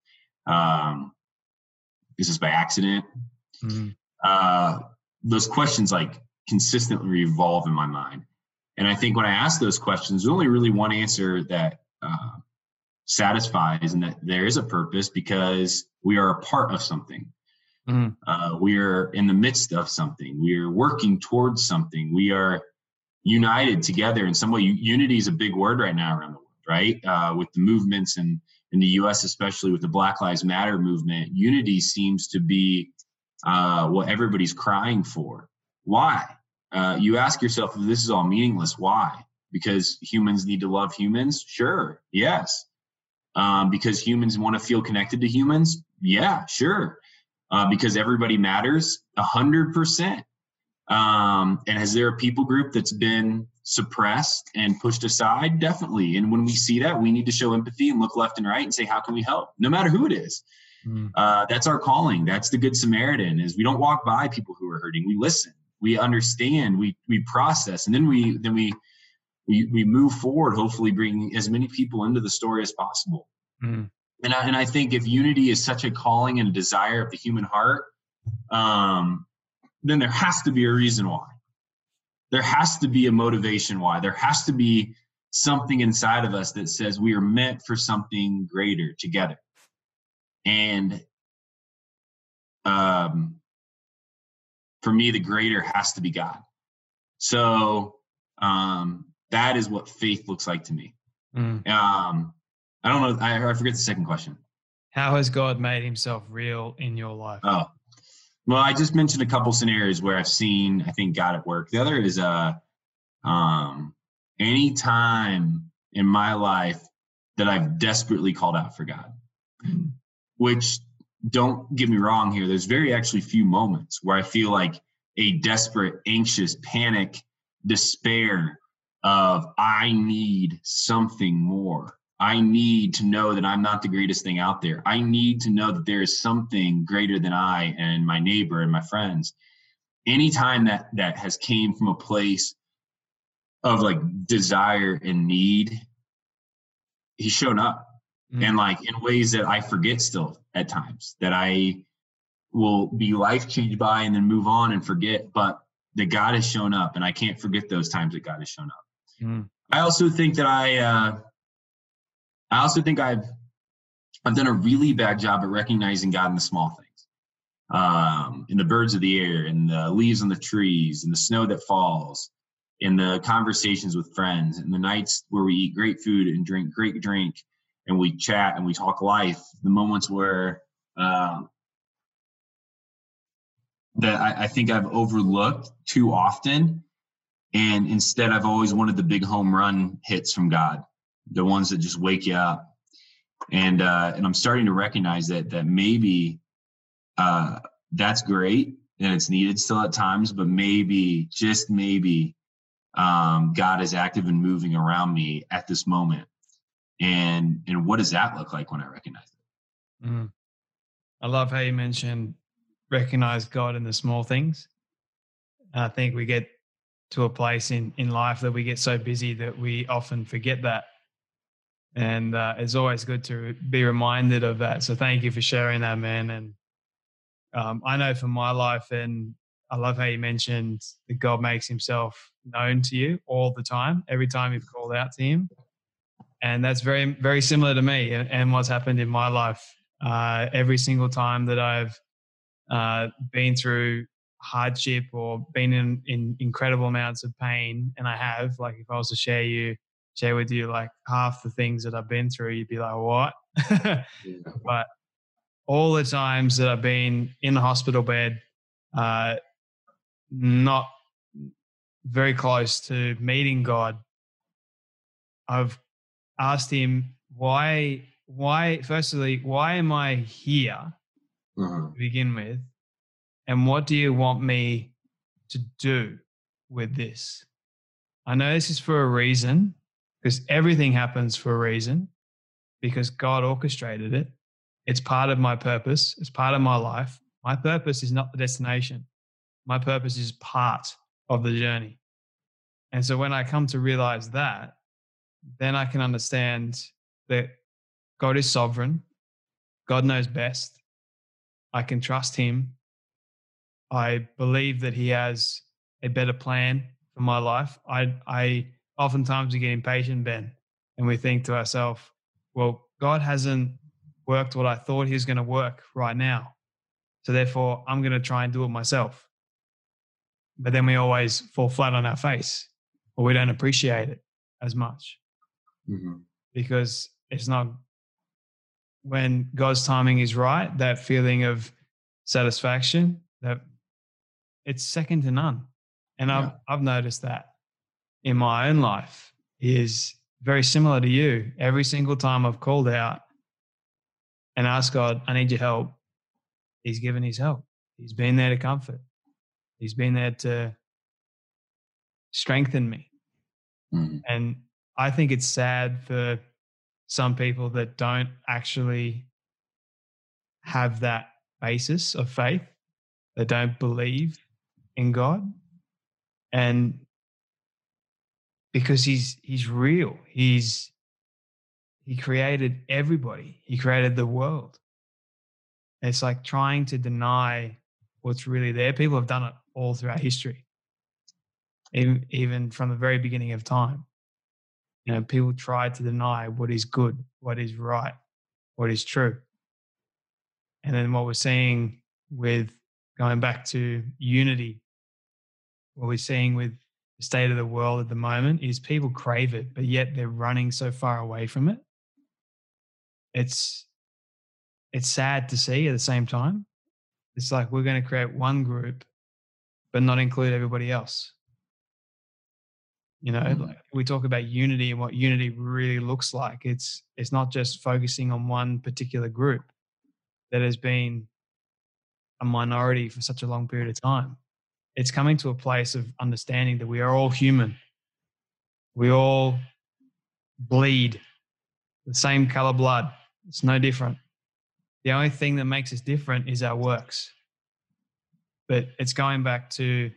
Um, is this by accident? Mm. Uh, those questions like consistently revolve in my mind. And I think when I ask those questions, there's only really one answer that uh, satisfies, and that there is a purpose because we are a part of something. Mm. Uh, we are in the midst of something. We are working towards something. We are united together in some way. Unity is a big word right now around the world, right? Uh, with the movements and in the U S, especially with the Black Lives Matter movement, unity seems to be uh, what everybody's crying for. Why? Uh, you ask yourself, if this is all meaningless, why? Because humans need to love humans? Sure. Yes. Um, because humans want to feel connected to humans? Yeah, sure. Uh, because everybody matters? A hundred percent. Um, and is there a people group that's been suppressed and pushed aside? Definitely. And when we see that, we need to show empathy and look left and right and say, how can we help? No matter who it is. Mm. Uh, that's our calling. That's the Good Samaritan, is we don't walk by people who are hurting. We listen, we understand, we, we process, and then we, then we, we, we move forward, hopefully bringing as many people into the story as possible. Mm. And I, and I think if unity is such a calling and a desire of the human heart, um, then there has to be a reason why. there has to be a motivation why. There has to be something inside of us that says we are meant for something greater together. And um, for me, the greater has to be God. So um, that is what faith looks like to me. Mm. Um, I don't know. I, I forget the second question. How has God made himself real in your life? Oh, well, I just mentioned a couple scenarios where I've seen, I think, God at work. The other is uh, um, any time in my life that I've desperately called out for God, mm. which, don't get me wrong here, there's very actually few moments where I feel like a desperate, anxious, panic, despair of I need something more. I need to know that I'm not the greatest thing out there. I need to know that there is something greater than I and my neighbor and my friends. Anytime that that has came from a place of like desire and need, he's shown up. Mm-hmm. And like in ways that I forget still at times, that I will be life changed by and then move on and forget. But that God has shown up, and I can't forget those times that God has shown up. Mm-hmm. I also think that I, uh, I also think I've, I've done a really bad job at recognizing God in the small things, um, in the birds of the air, in the leaves on the trees, in the snow that falls, in the conversations with friends, in the nights where we eat great food and drink great drink, and we chat and we talk life. The moments where uh, that I, I think I've overlooked too often, and instead I've always wanted the big home run hits from God. The ones that just wake you up. And uh, and I'm starting to recognize that that maybe uh, that's great and it's needed still at times, but maybe, just maybe, um, God is active and moving around me at this moment. And and what does that look like when I recognize it? Mm. I love how you mentioned recognize God in the small things. And I think we get to a place in, in life that we get so busy that we often forget that. And uh, it's always good to be reminded of that. So thank you for sharing that, man. And um, I know for my life, and I love how you mentioned that God makes himself known to you all the time, every time you've called out to him. And that's very, very similar to me and, and what's happened in my life. Uh, every single time that I've uh, been through hardship or been in, in incredible amounts of pain, and I have, like if I was to share you, share with you like half the things that I've been through, you'd be like, what? But all the times that I've been in the hospital bed, uh, not very close to meeting God, I've asked him, why, why, firstly, why am I here uh-huh. to begin with? And what do you want me to do with this? I know this is for a reason, because everything happens for a reason, because God orchestrated it. It's part of my purpose. It's part of my life. My purpose is not the destination. My purpose is part of the journey. And so when I come to realize that, then I can understand that God is sovereign. God knows best. I can trust him. I believe that he has a better plan for my life. I, I oftentimes we get impatient, Ben, and we think to ourselves, well, God hasn't worked what I thought he was going to work right now. So therefore, I'm going to try and do it myself. But then we always fall flat on our face, or we don't appreciate it as much. Mm-hmm. Because it's not, when God's timing is right, that feeling of satisfaction, that it's second to none. And yeah. I've I've noticed that in my own life is very similar to you. Every single time I've called out and asked God, I need your help, he's given his help. He's been there to comfort. He's been there to strengthen me. Mm-hmm. And I think it's sad for some people that don't actually have that basis of faith, that don't believe in God. And because he's he's real. He's he created everybody. He created the world. It's like trying to deny what's really there. People have done it all throughout history. even, even from the very beginning of time. You know, people try to deny what is good, what is right, what is true. And then what we're seeing with going back to unity, what we're seeing with the state of the world at the moment is people crave it, but yet they're running so far away from it. It's it's sad to see at the same time. It's like we're going to create one group, but not include everybody else. You know, mm-hmm. like we talk about unity and what unity really looks like. It's it's not just focusing on one particular group that has been a minority for such a long period of time. It's coming to a place of understanding that we are all human. We all bleed the same color blood. It's no different. The only thing that makes us different is our works. But it's going back to,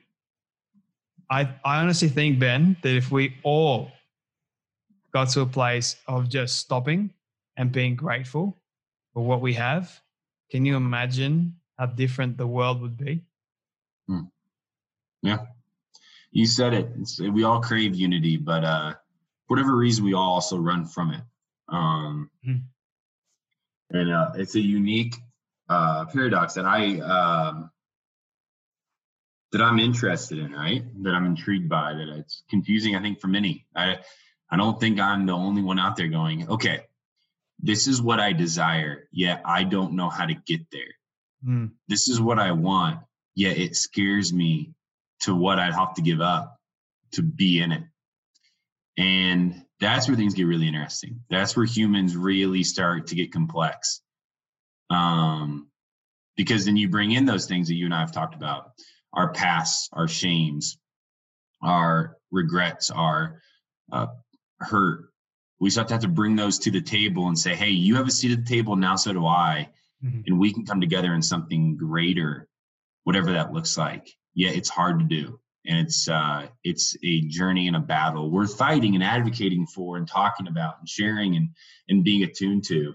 I, I honestly think, Ben, that if we all got to a place of just stopping and being grateful for what we have, can you imagine how different the world would be? Hmm. Yeah, you said it. It's, we all crave unity, but uh, for whatever reason, we all also run from it. Um, mm. And uh, it's a unique uh, paradox that I um, that I'm interested in, right? That I'm intrigued by. That it's confusing, I think, for many. I I don't think I'm the only one out there going, okay, this is what I desire, yet I don't know how to get there. Mm. This is what I want, yet it scares me to what I'd have to give up to be in it. And that's where things get really interesting. That's where humans really start to get complex. Um, because then you bring in those things that you and I have talked about, our pasts, our shames, our regrets, our uh, hurt. We start to have to bring those to the table and say, hey, you have a seat at the table, now so do I. Mm-hmm. And we can come together in something greater, whatever that looks like. Yeah, it's hard to do. And it's uh, it's a journey and a battle worth fighting and advocating for and talking about and sharing and, and being attuned to.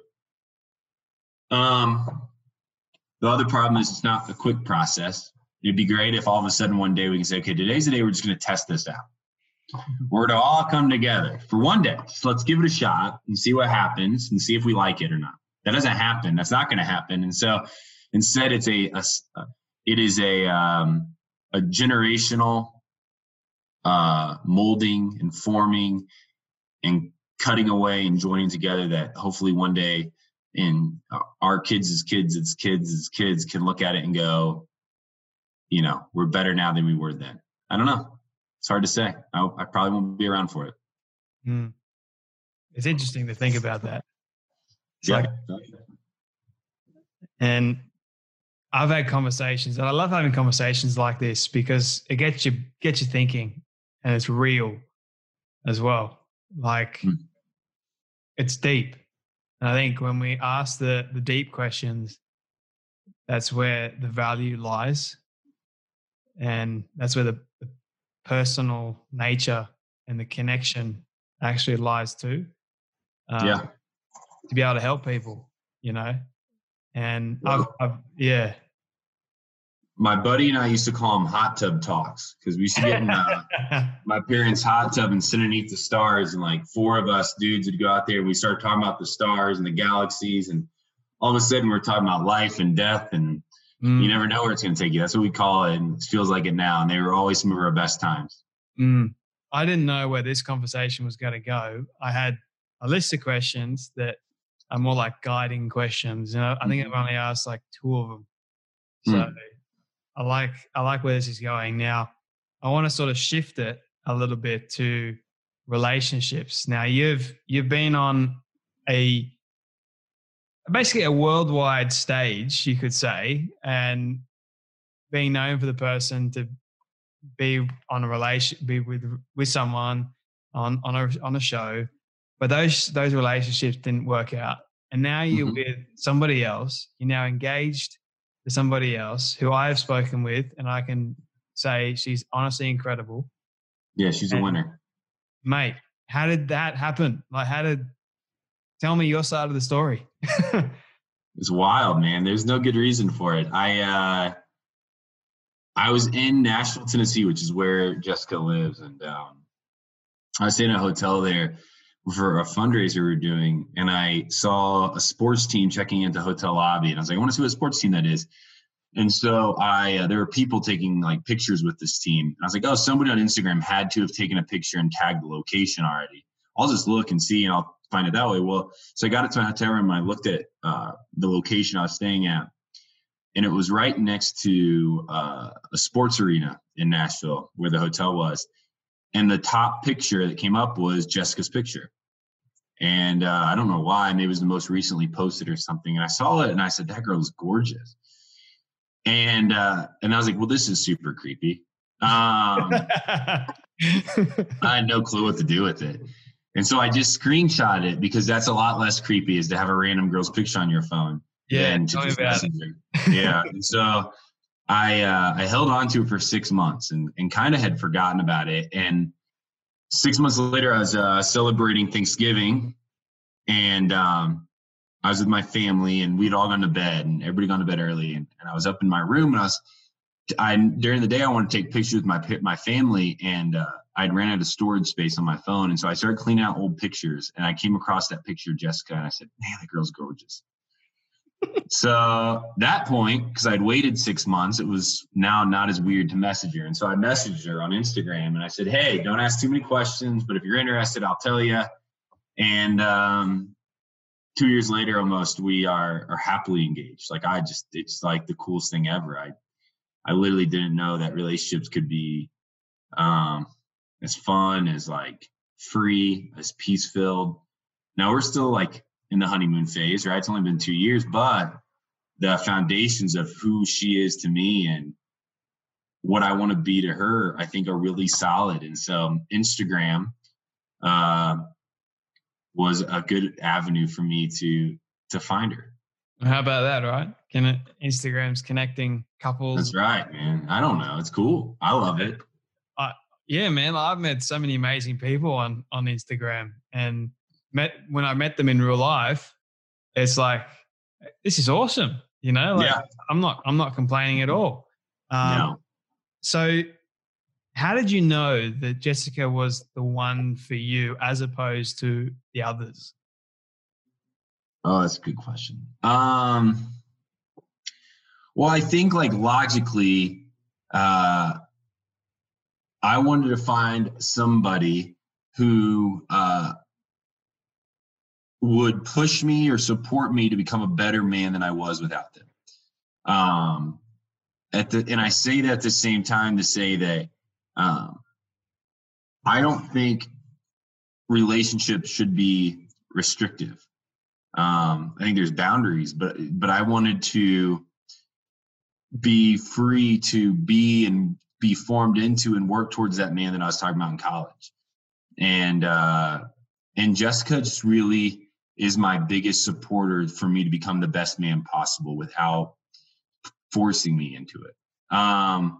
Um, the other problem is it's not a quick process. It'd be great if all of a sudden one day we can say, okay, today's the day we're just going to test this out. We're to all come together for one day. So let's give it a shot and see what happens and see if we like it or not. That doesn't happen. That's not going to happen. And so instead it's a, a it is a, um, a generational uh, molding and forming and cutting away and joining together that hopefully one day in our kids as kids, as kids as kids can look at it and go, you know, we're better now than we were then. I don't know. It's hard to say. I, I probably won't be around for it. Mm. It's interesting to think about that. It's yeah. like, and I've had conversations, and I love having conversations like this because it gets you gets you thinking, and it's real as well. Like mm. it's deep. And I think when we ask the the deep questions, that's where the value lies, and that's where the, the personal nature and the connection actually lies too. Um, yeah, to be able to help people, you know. And well, I've, I've, yeah. My buddy and I used to call them hot tub talks because we used to get in uh, my parents' hot tub and sit underneath the stars, and like four of us dudes would go out there and we started talking about the stars and the galaxies, and all of a sudden we're talking about life and death, and mm. you never know where it's going to take you. That's what we call it, and it feels like it now. And they were always some of our best times. Mm. I didn't know where this conversation was going to go. I had a list of questions that are more like guiding questions. And I, I think I've only asked like two of them. So mm. I like, I like where this is going. Now, I want to sort of shift it a little bit to relationships. Now you've, you've been on a, basically a worldwide stage, you could say, and being known for the person to be on a relation, be with, with someone on, on a, on a show. But those those relationships didn't work out. And now you're mm-hmm. with somebody else. You're now engaged to somebody else who I have spoken with, and I can say she's honestly incredible. Yeah, she's and, a winner. Mate, how did that happen? Like, how did – tell me your side of the story. It's wild, man. There's no good reason for it. I uh, I was in Nashville, Tennessee, which is where Jessica lives. And um, I was staying in a hotel there for a fundraiser we were doing. And I saw a sports team checking into the hotel lobby. And I was like, I want to see what sports team that is. And so I, uh, there were people taking like pictures with this team. And I was like, oh, somebody on Instagram had to have taken a picture and tagged the location already. I'll just look and see, and I'll find it that way. Well, so I got it to my hotel room and I looked at uh, the location I was staying at, and it was right next to uh, a sports arena in Nashville where the hotel was. And the top picture that came up was Jessica's picture. And uh, I don't know why, maybe it was the most recently posted or something. And I saw it and I said, that girl is gorgeous. And uh, and I was like, well, this is super creepy. Um, I had no clue what to do with it. And so I just screenshot it because that's a lot less creepy is to have a random girl's picture on your phone. Yeah, than to just message her. Yeah. And so I uh, I held on to it for six months and, and kind of had forgotten about it. And six months later, I was uh, celebrating Thanksgiving, and um, I was with my family, and we'd all gone to bed, and everybody gone to bed early. And, and I was up in my room, and I was, I during the day, I wanted to take pictures with my my family, and uh, I'd ran out of storage space on my phone, and so I started cleaning out old pictures, and I came across that picture of Jessica, and I said, "Man, that girl's gorgeous." So that point, because I'd waited six months, it was now not as weird to message her, and so I messaged her on Instagram, and I said, "Hey, don't ask too many questions, but if you're interested, I'll tell you." And um, two years later, almost, we are are happily engaged. Like I just, it's like the coolest thing ever. I, I literally didn't know that relationships could be um, as fun, as like free, as peace filled. Now we're still like in the honeymoon phase, right? It's only been two years, but the foundations of who she is to me and what I want to be to her, I think are really solid. And so Instagram, uh, was a good avenue for me to to find her. How about that, right? Can it, Instagram's connecting couples. That's right, man. I don't know. It's cool. I love it. Uh, yeah, man. I've met so many amazing people on on Instagram, and met when I met them in real life, it's like, this is awesome. You know, like yeah. I'm not I'm not complaining at all. Um, no. So how did you know that Jessica was the one for you as opposed to the others? Oh, that's a good question. Um, well, I think like logically, uh, I wanted to find somebody who uh, would push me or support me to become a better man than I was without them. Um, at the, and I say that at the same time to say that um, I don't think relationships should be restrictive. Um, I think there's boundaries, but but I wanted to be free to be and be formed into and work towards that man that I was talking about in college. And uh, and Jessica just really is my biggest supporter for me to become the best man possible without forcing me into it. Um,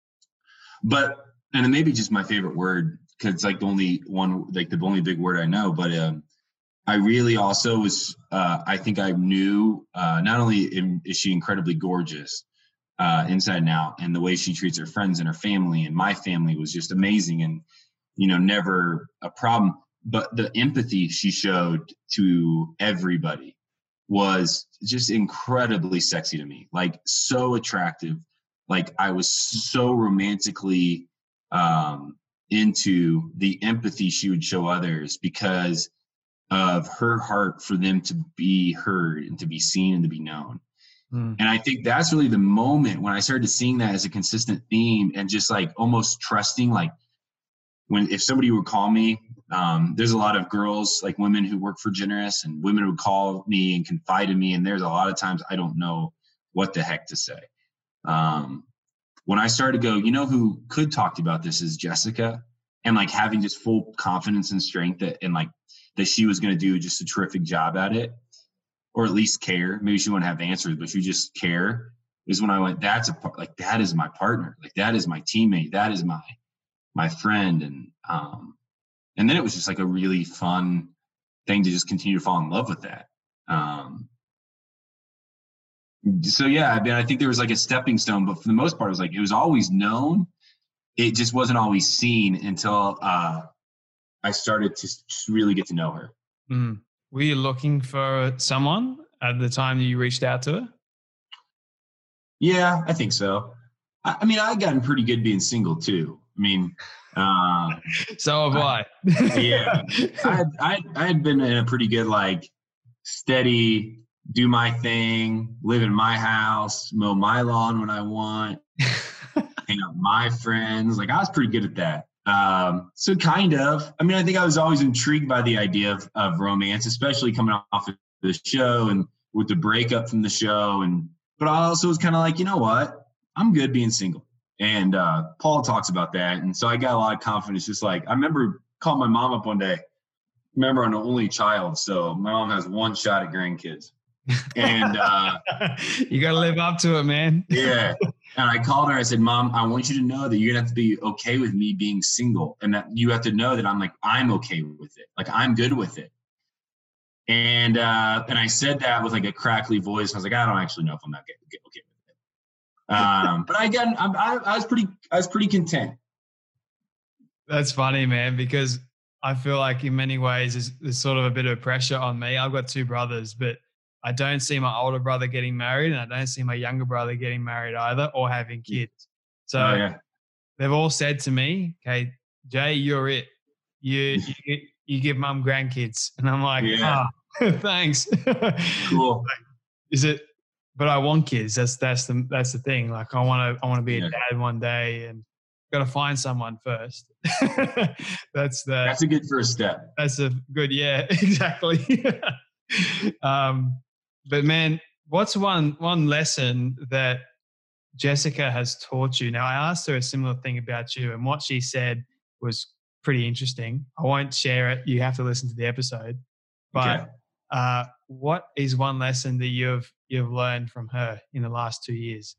but and it may be just my favorite word because it's like the only one, like the only big word I know. But um, I really also was, uh, I think I knew uh, not only is she incredibly gorgeous uh, inside and out, and the way she treats her friends and her family and my family was just amazing and, you know, never a problem. But the empathy she showed to everybody was just incredibly sexy to me, like so attractive. Like I was so romantically um, into the empathy she would show others because of her heart for them to be heard and to be seen and to be known. Mm. And I think that's really the moment when I started seeing that as a consistent theme and just like almost trusting, like when, if somebody would call me, um, there's a lot of girls, like women who work for Generous, and women would call me and confide in me. And there's a lot of times I don't know what the heck to say. Um, when I started to go, you know, who could talk to you about this is Jessica, and like having just full confidence and strength that, and like that she was going to do just a terrific job at it, or at least care. Maybe she wouldn't have answers, but she just care, is when I went, that's a part, like, that is my partner. Like, that is my teammate. That is my, my friend. And, um, and then it was just like a really fun thing to just continue to fall in love with that. Um, So yeah, I mean, I think there was like a stepping stone, but for the most part, it was like it was always known. It just wasn't always seen until uh, I started to just really get to know her. Mm. Were you looking for someone at the time that you reached out to her? Yeah, I think so. I, I mean, I gotten pretty good being single too. I mean, uh, so have I. I yeah, I had, I had, I had been in a pretty good like steady. Do my thing, live in my house, mow my lawn when I want, hang out with my friends. Like I was pretty good at that. Um, so kind of, I mean, I think I was always intrigued by the idea of, of romance, especially coming off of the show and with the breakup from the show. And, but I also was kind of like, you know what, I'm good being single. And uh, Paul talks about that. And so I got a lot of confidence. Just like, I remember calling my mom up one day. Remember, I'm an only child. So my mom has one shot at grandkids. And uh, you got to live up to it, man. Yeah. And I called her. I said, Mom, I want you to know that you're going to have to be okay with me being single. And that you have to know that I'm like, I'm okay with it. Like, I'm good with it. And uh, and I said that with like a crackly voice. I was like, I don't actually know if I'm not okay with it. Um, but I got, I, I was pretty, I was pretty content. That's funny, man, because I feel like in many ways there's, there's sort of a bit of pressure on me. I've got two brothers, but I don't see my older brother getting married, and I don't see my younger brother getting married either or having kids. So oh, yeah. They've all said to me, okay, Jay, you're it. You you, you give mum grandkids. And I'm like, yeah. oh, thanks. Cool. Is it, but I want kids. That's, that's the, that's the thing. Like I want to, I want to be yeah. a dad one day, and got to find someone first. that's the, that's a good first step. That's a good, yeah, exactly. um, But man, what's one one lesson that Jessica has taught you? Now, I asked her a similar thing about you, and what she said was pretty interesting. I won't share it. You have to listen to the episode. But okay. uh, what is one lesson that you've you've learned from her in the last two years?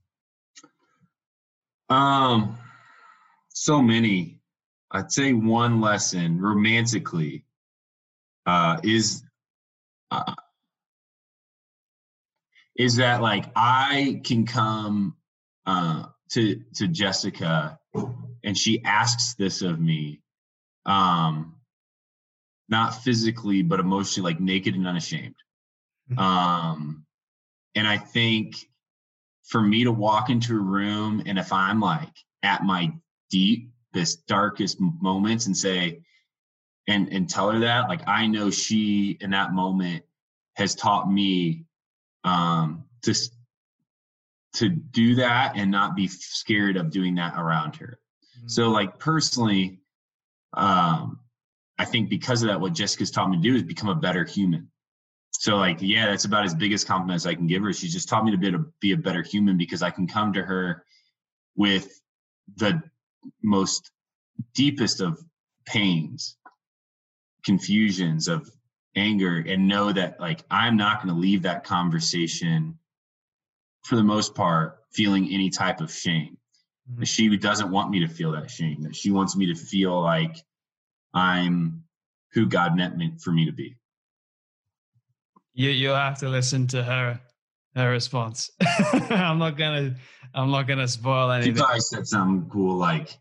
Um, so many. I'd say one lesson romantically uh, is. Uh, is that like I can come uh, to to Jessica and she asks this of me, um, not physically, but emotionally, like naked and unashamed. Um, and I think for me to walk into a room and if I'm like at my deepest, darkest moments and say, and, and tell her that, like, I know she in that moment has taught me um to to do that and not be scared of doing that around her. Mm-hmm. So like personally, um I think because of that, what Jessica's taught me to do is become a better human. So like, yeah, that's about as big as compliment as I can give her. She's just taught me to be, to be a better human because I can come to her with the most deepest of pains, confusions, of anger, and know that like I'm not going to leave that conversation for the most part feeling any type of shame. Mm-hmm. She doesn't want me to feel that shame. That she wants me to feel like I'm who God meant me, for me to be. You you'll have to listen to her her response. I'm not gonna I'm not gonna spoil anything. She probably said something cool like,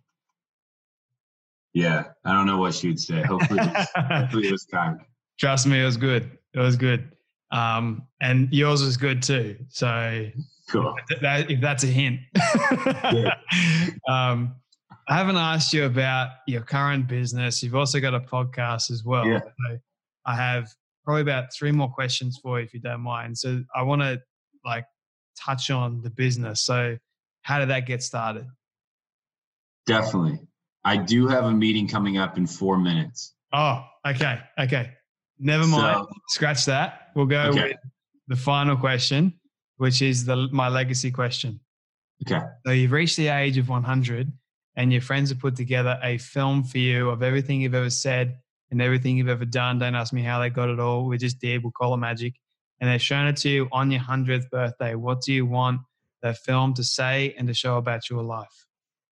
yeah, I don't know what she would say. Hopefully, it was, hopefully it was kind. Trust me, it was good. It was good. Um, and yours was good too. So cool. That, if that's a hint. Yeah. um, I haven't asked you about your current business. You've also got a podcast as well. Yeah. So I have probably about three more questions for you, if you don't mind. So I want to like touch on the business. So how did that get started? Definitely. I do have a meeting coming up in four minutes. Oh, okay. Okay. Never mind. So, Scratch that. We'll go okay. with the final question, which is the my legacy question. Okay. So you've reached the age of one hundred and your friends have put together a film for you of everything you've ever said and everything you've ever done. Don't ask me how they got it all. We just did. We'll call it magic. And they've shown it to you on your one hundredth birthday. What do you want the film to say and to show about your life?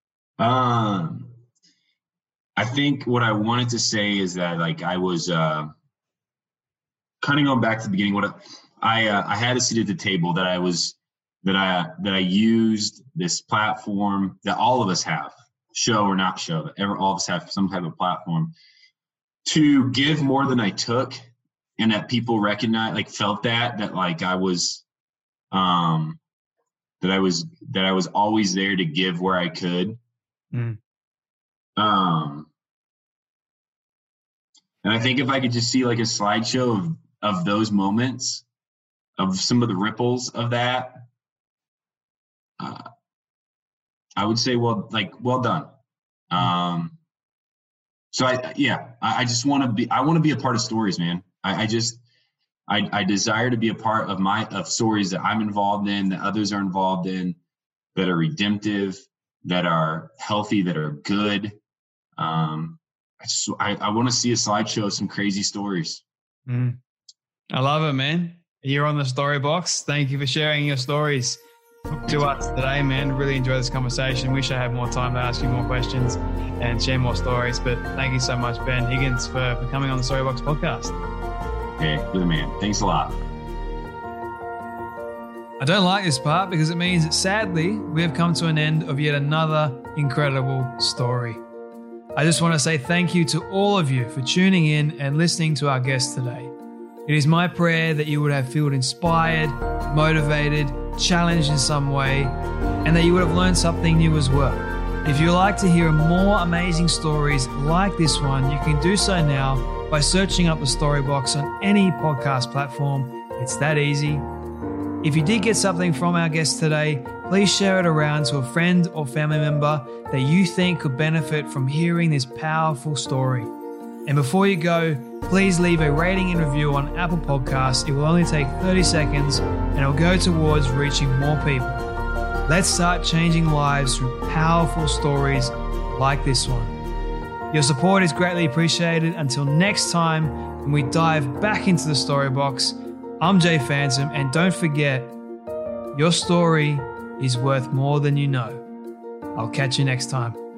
Um, I think what I wanted to say is that like I was uh, kind of going back to the beginning. What I uh, I had a seat at the table that I was that I that I used this platform that all of us have, show or not show, that ever all of us have some type of platform, to give more than I took, and that people recognize, like felt that that like I was, um, that I was that I was always there to give where I could. Mm. Um, and I think if I could just see like a slideshow of of those moments, of some of the ripples of that, uh, I would say, well, like, well done. Um, so I, yeah, I, I just want to be, I want to be a part of stories, man. I, I just, I, I desire to be a part of my, of stories that I'm involved in, that others are involved in, that are redemptive, that are healthy, that are good. Um, I just, I, I want to see a slideshow of some crazy stories. Mm. I love it, man. You're on the Story Box. Thank you for sharing your stories to us today, man. Really enjoy this conversation. Wish I had more time to ask you more questions and share more stories. But thank you so much, Ben Higgins, for, for coming on the Story Box podcast. Hey, good man. Thanks a lot. I don't like this part because it means that sadly we have come to an end of yet another incredible story. I just want to say thank you to all of you for tuning in and listening to our guest today. It is my prayer that you would have felt inspired, motivated, challenged in some way, and that you would have learned something new as well. If you'd like to hear more amazing stories like this one, you can do so now by searching up the Story Box on any podcast platform. It's that easy. If you did get something from our guest today, please share it around to a friend or family member that you think could benefit from hearing this powerful story. And before you go, please leave a rating and review on Apple Podcasts. It will only take thirty seconds and it will go towards reaching more people. Let's start changing lives through powerful stories like this one. Your support is greatly appreciated. Until next time, when we dive back into the Story Box, I'm Jay Phantom, and don't forget, your story is worth more than you know. I'll catch you next time.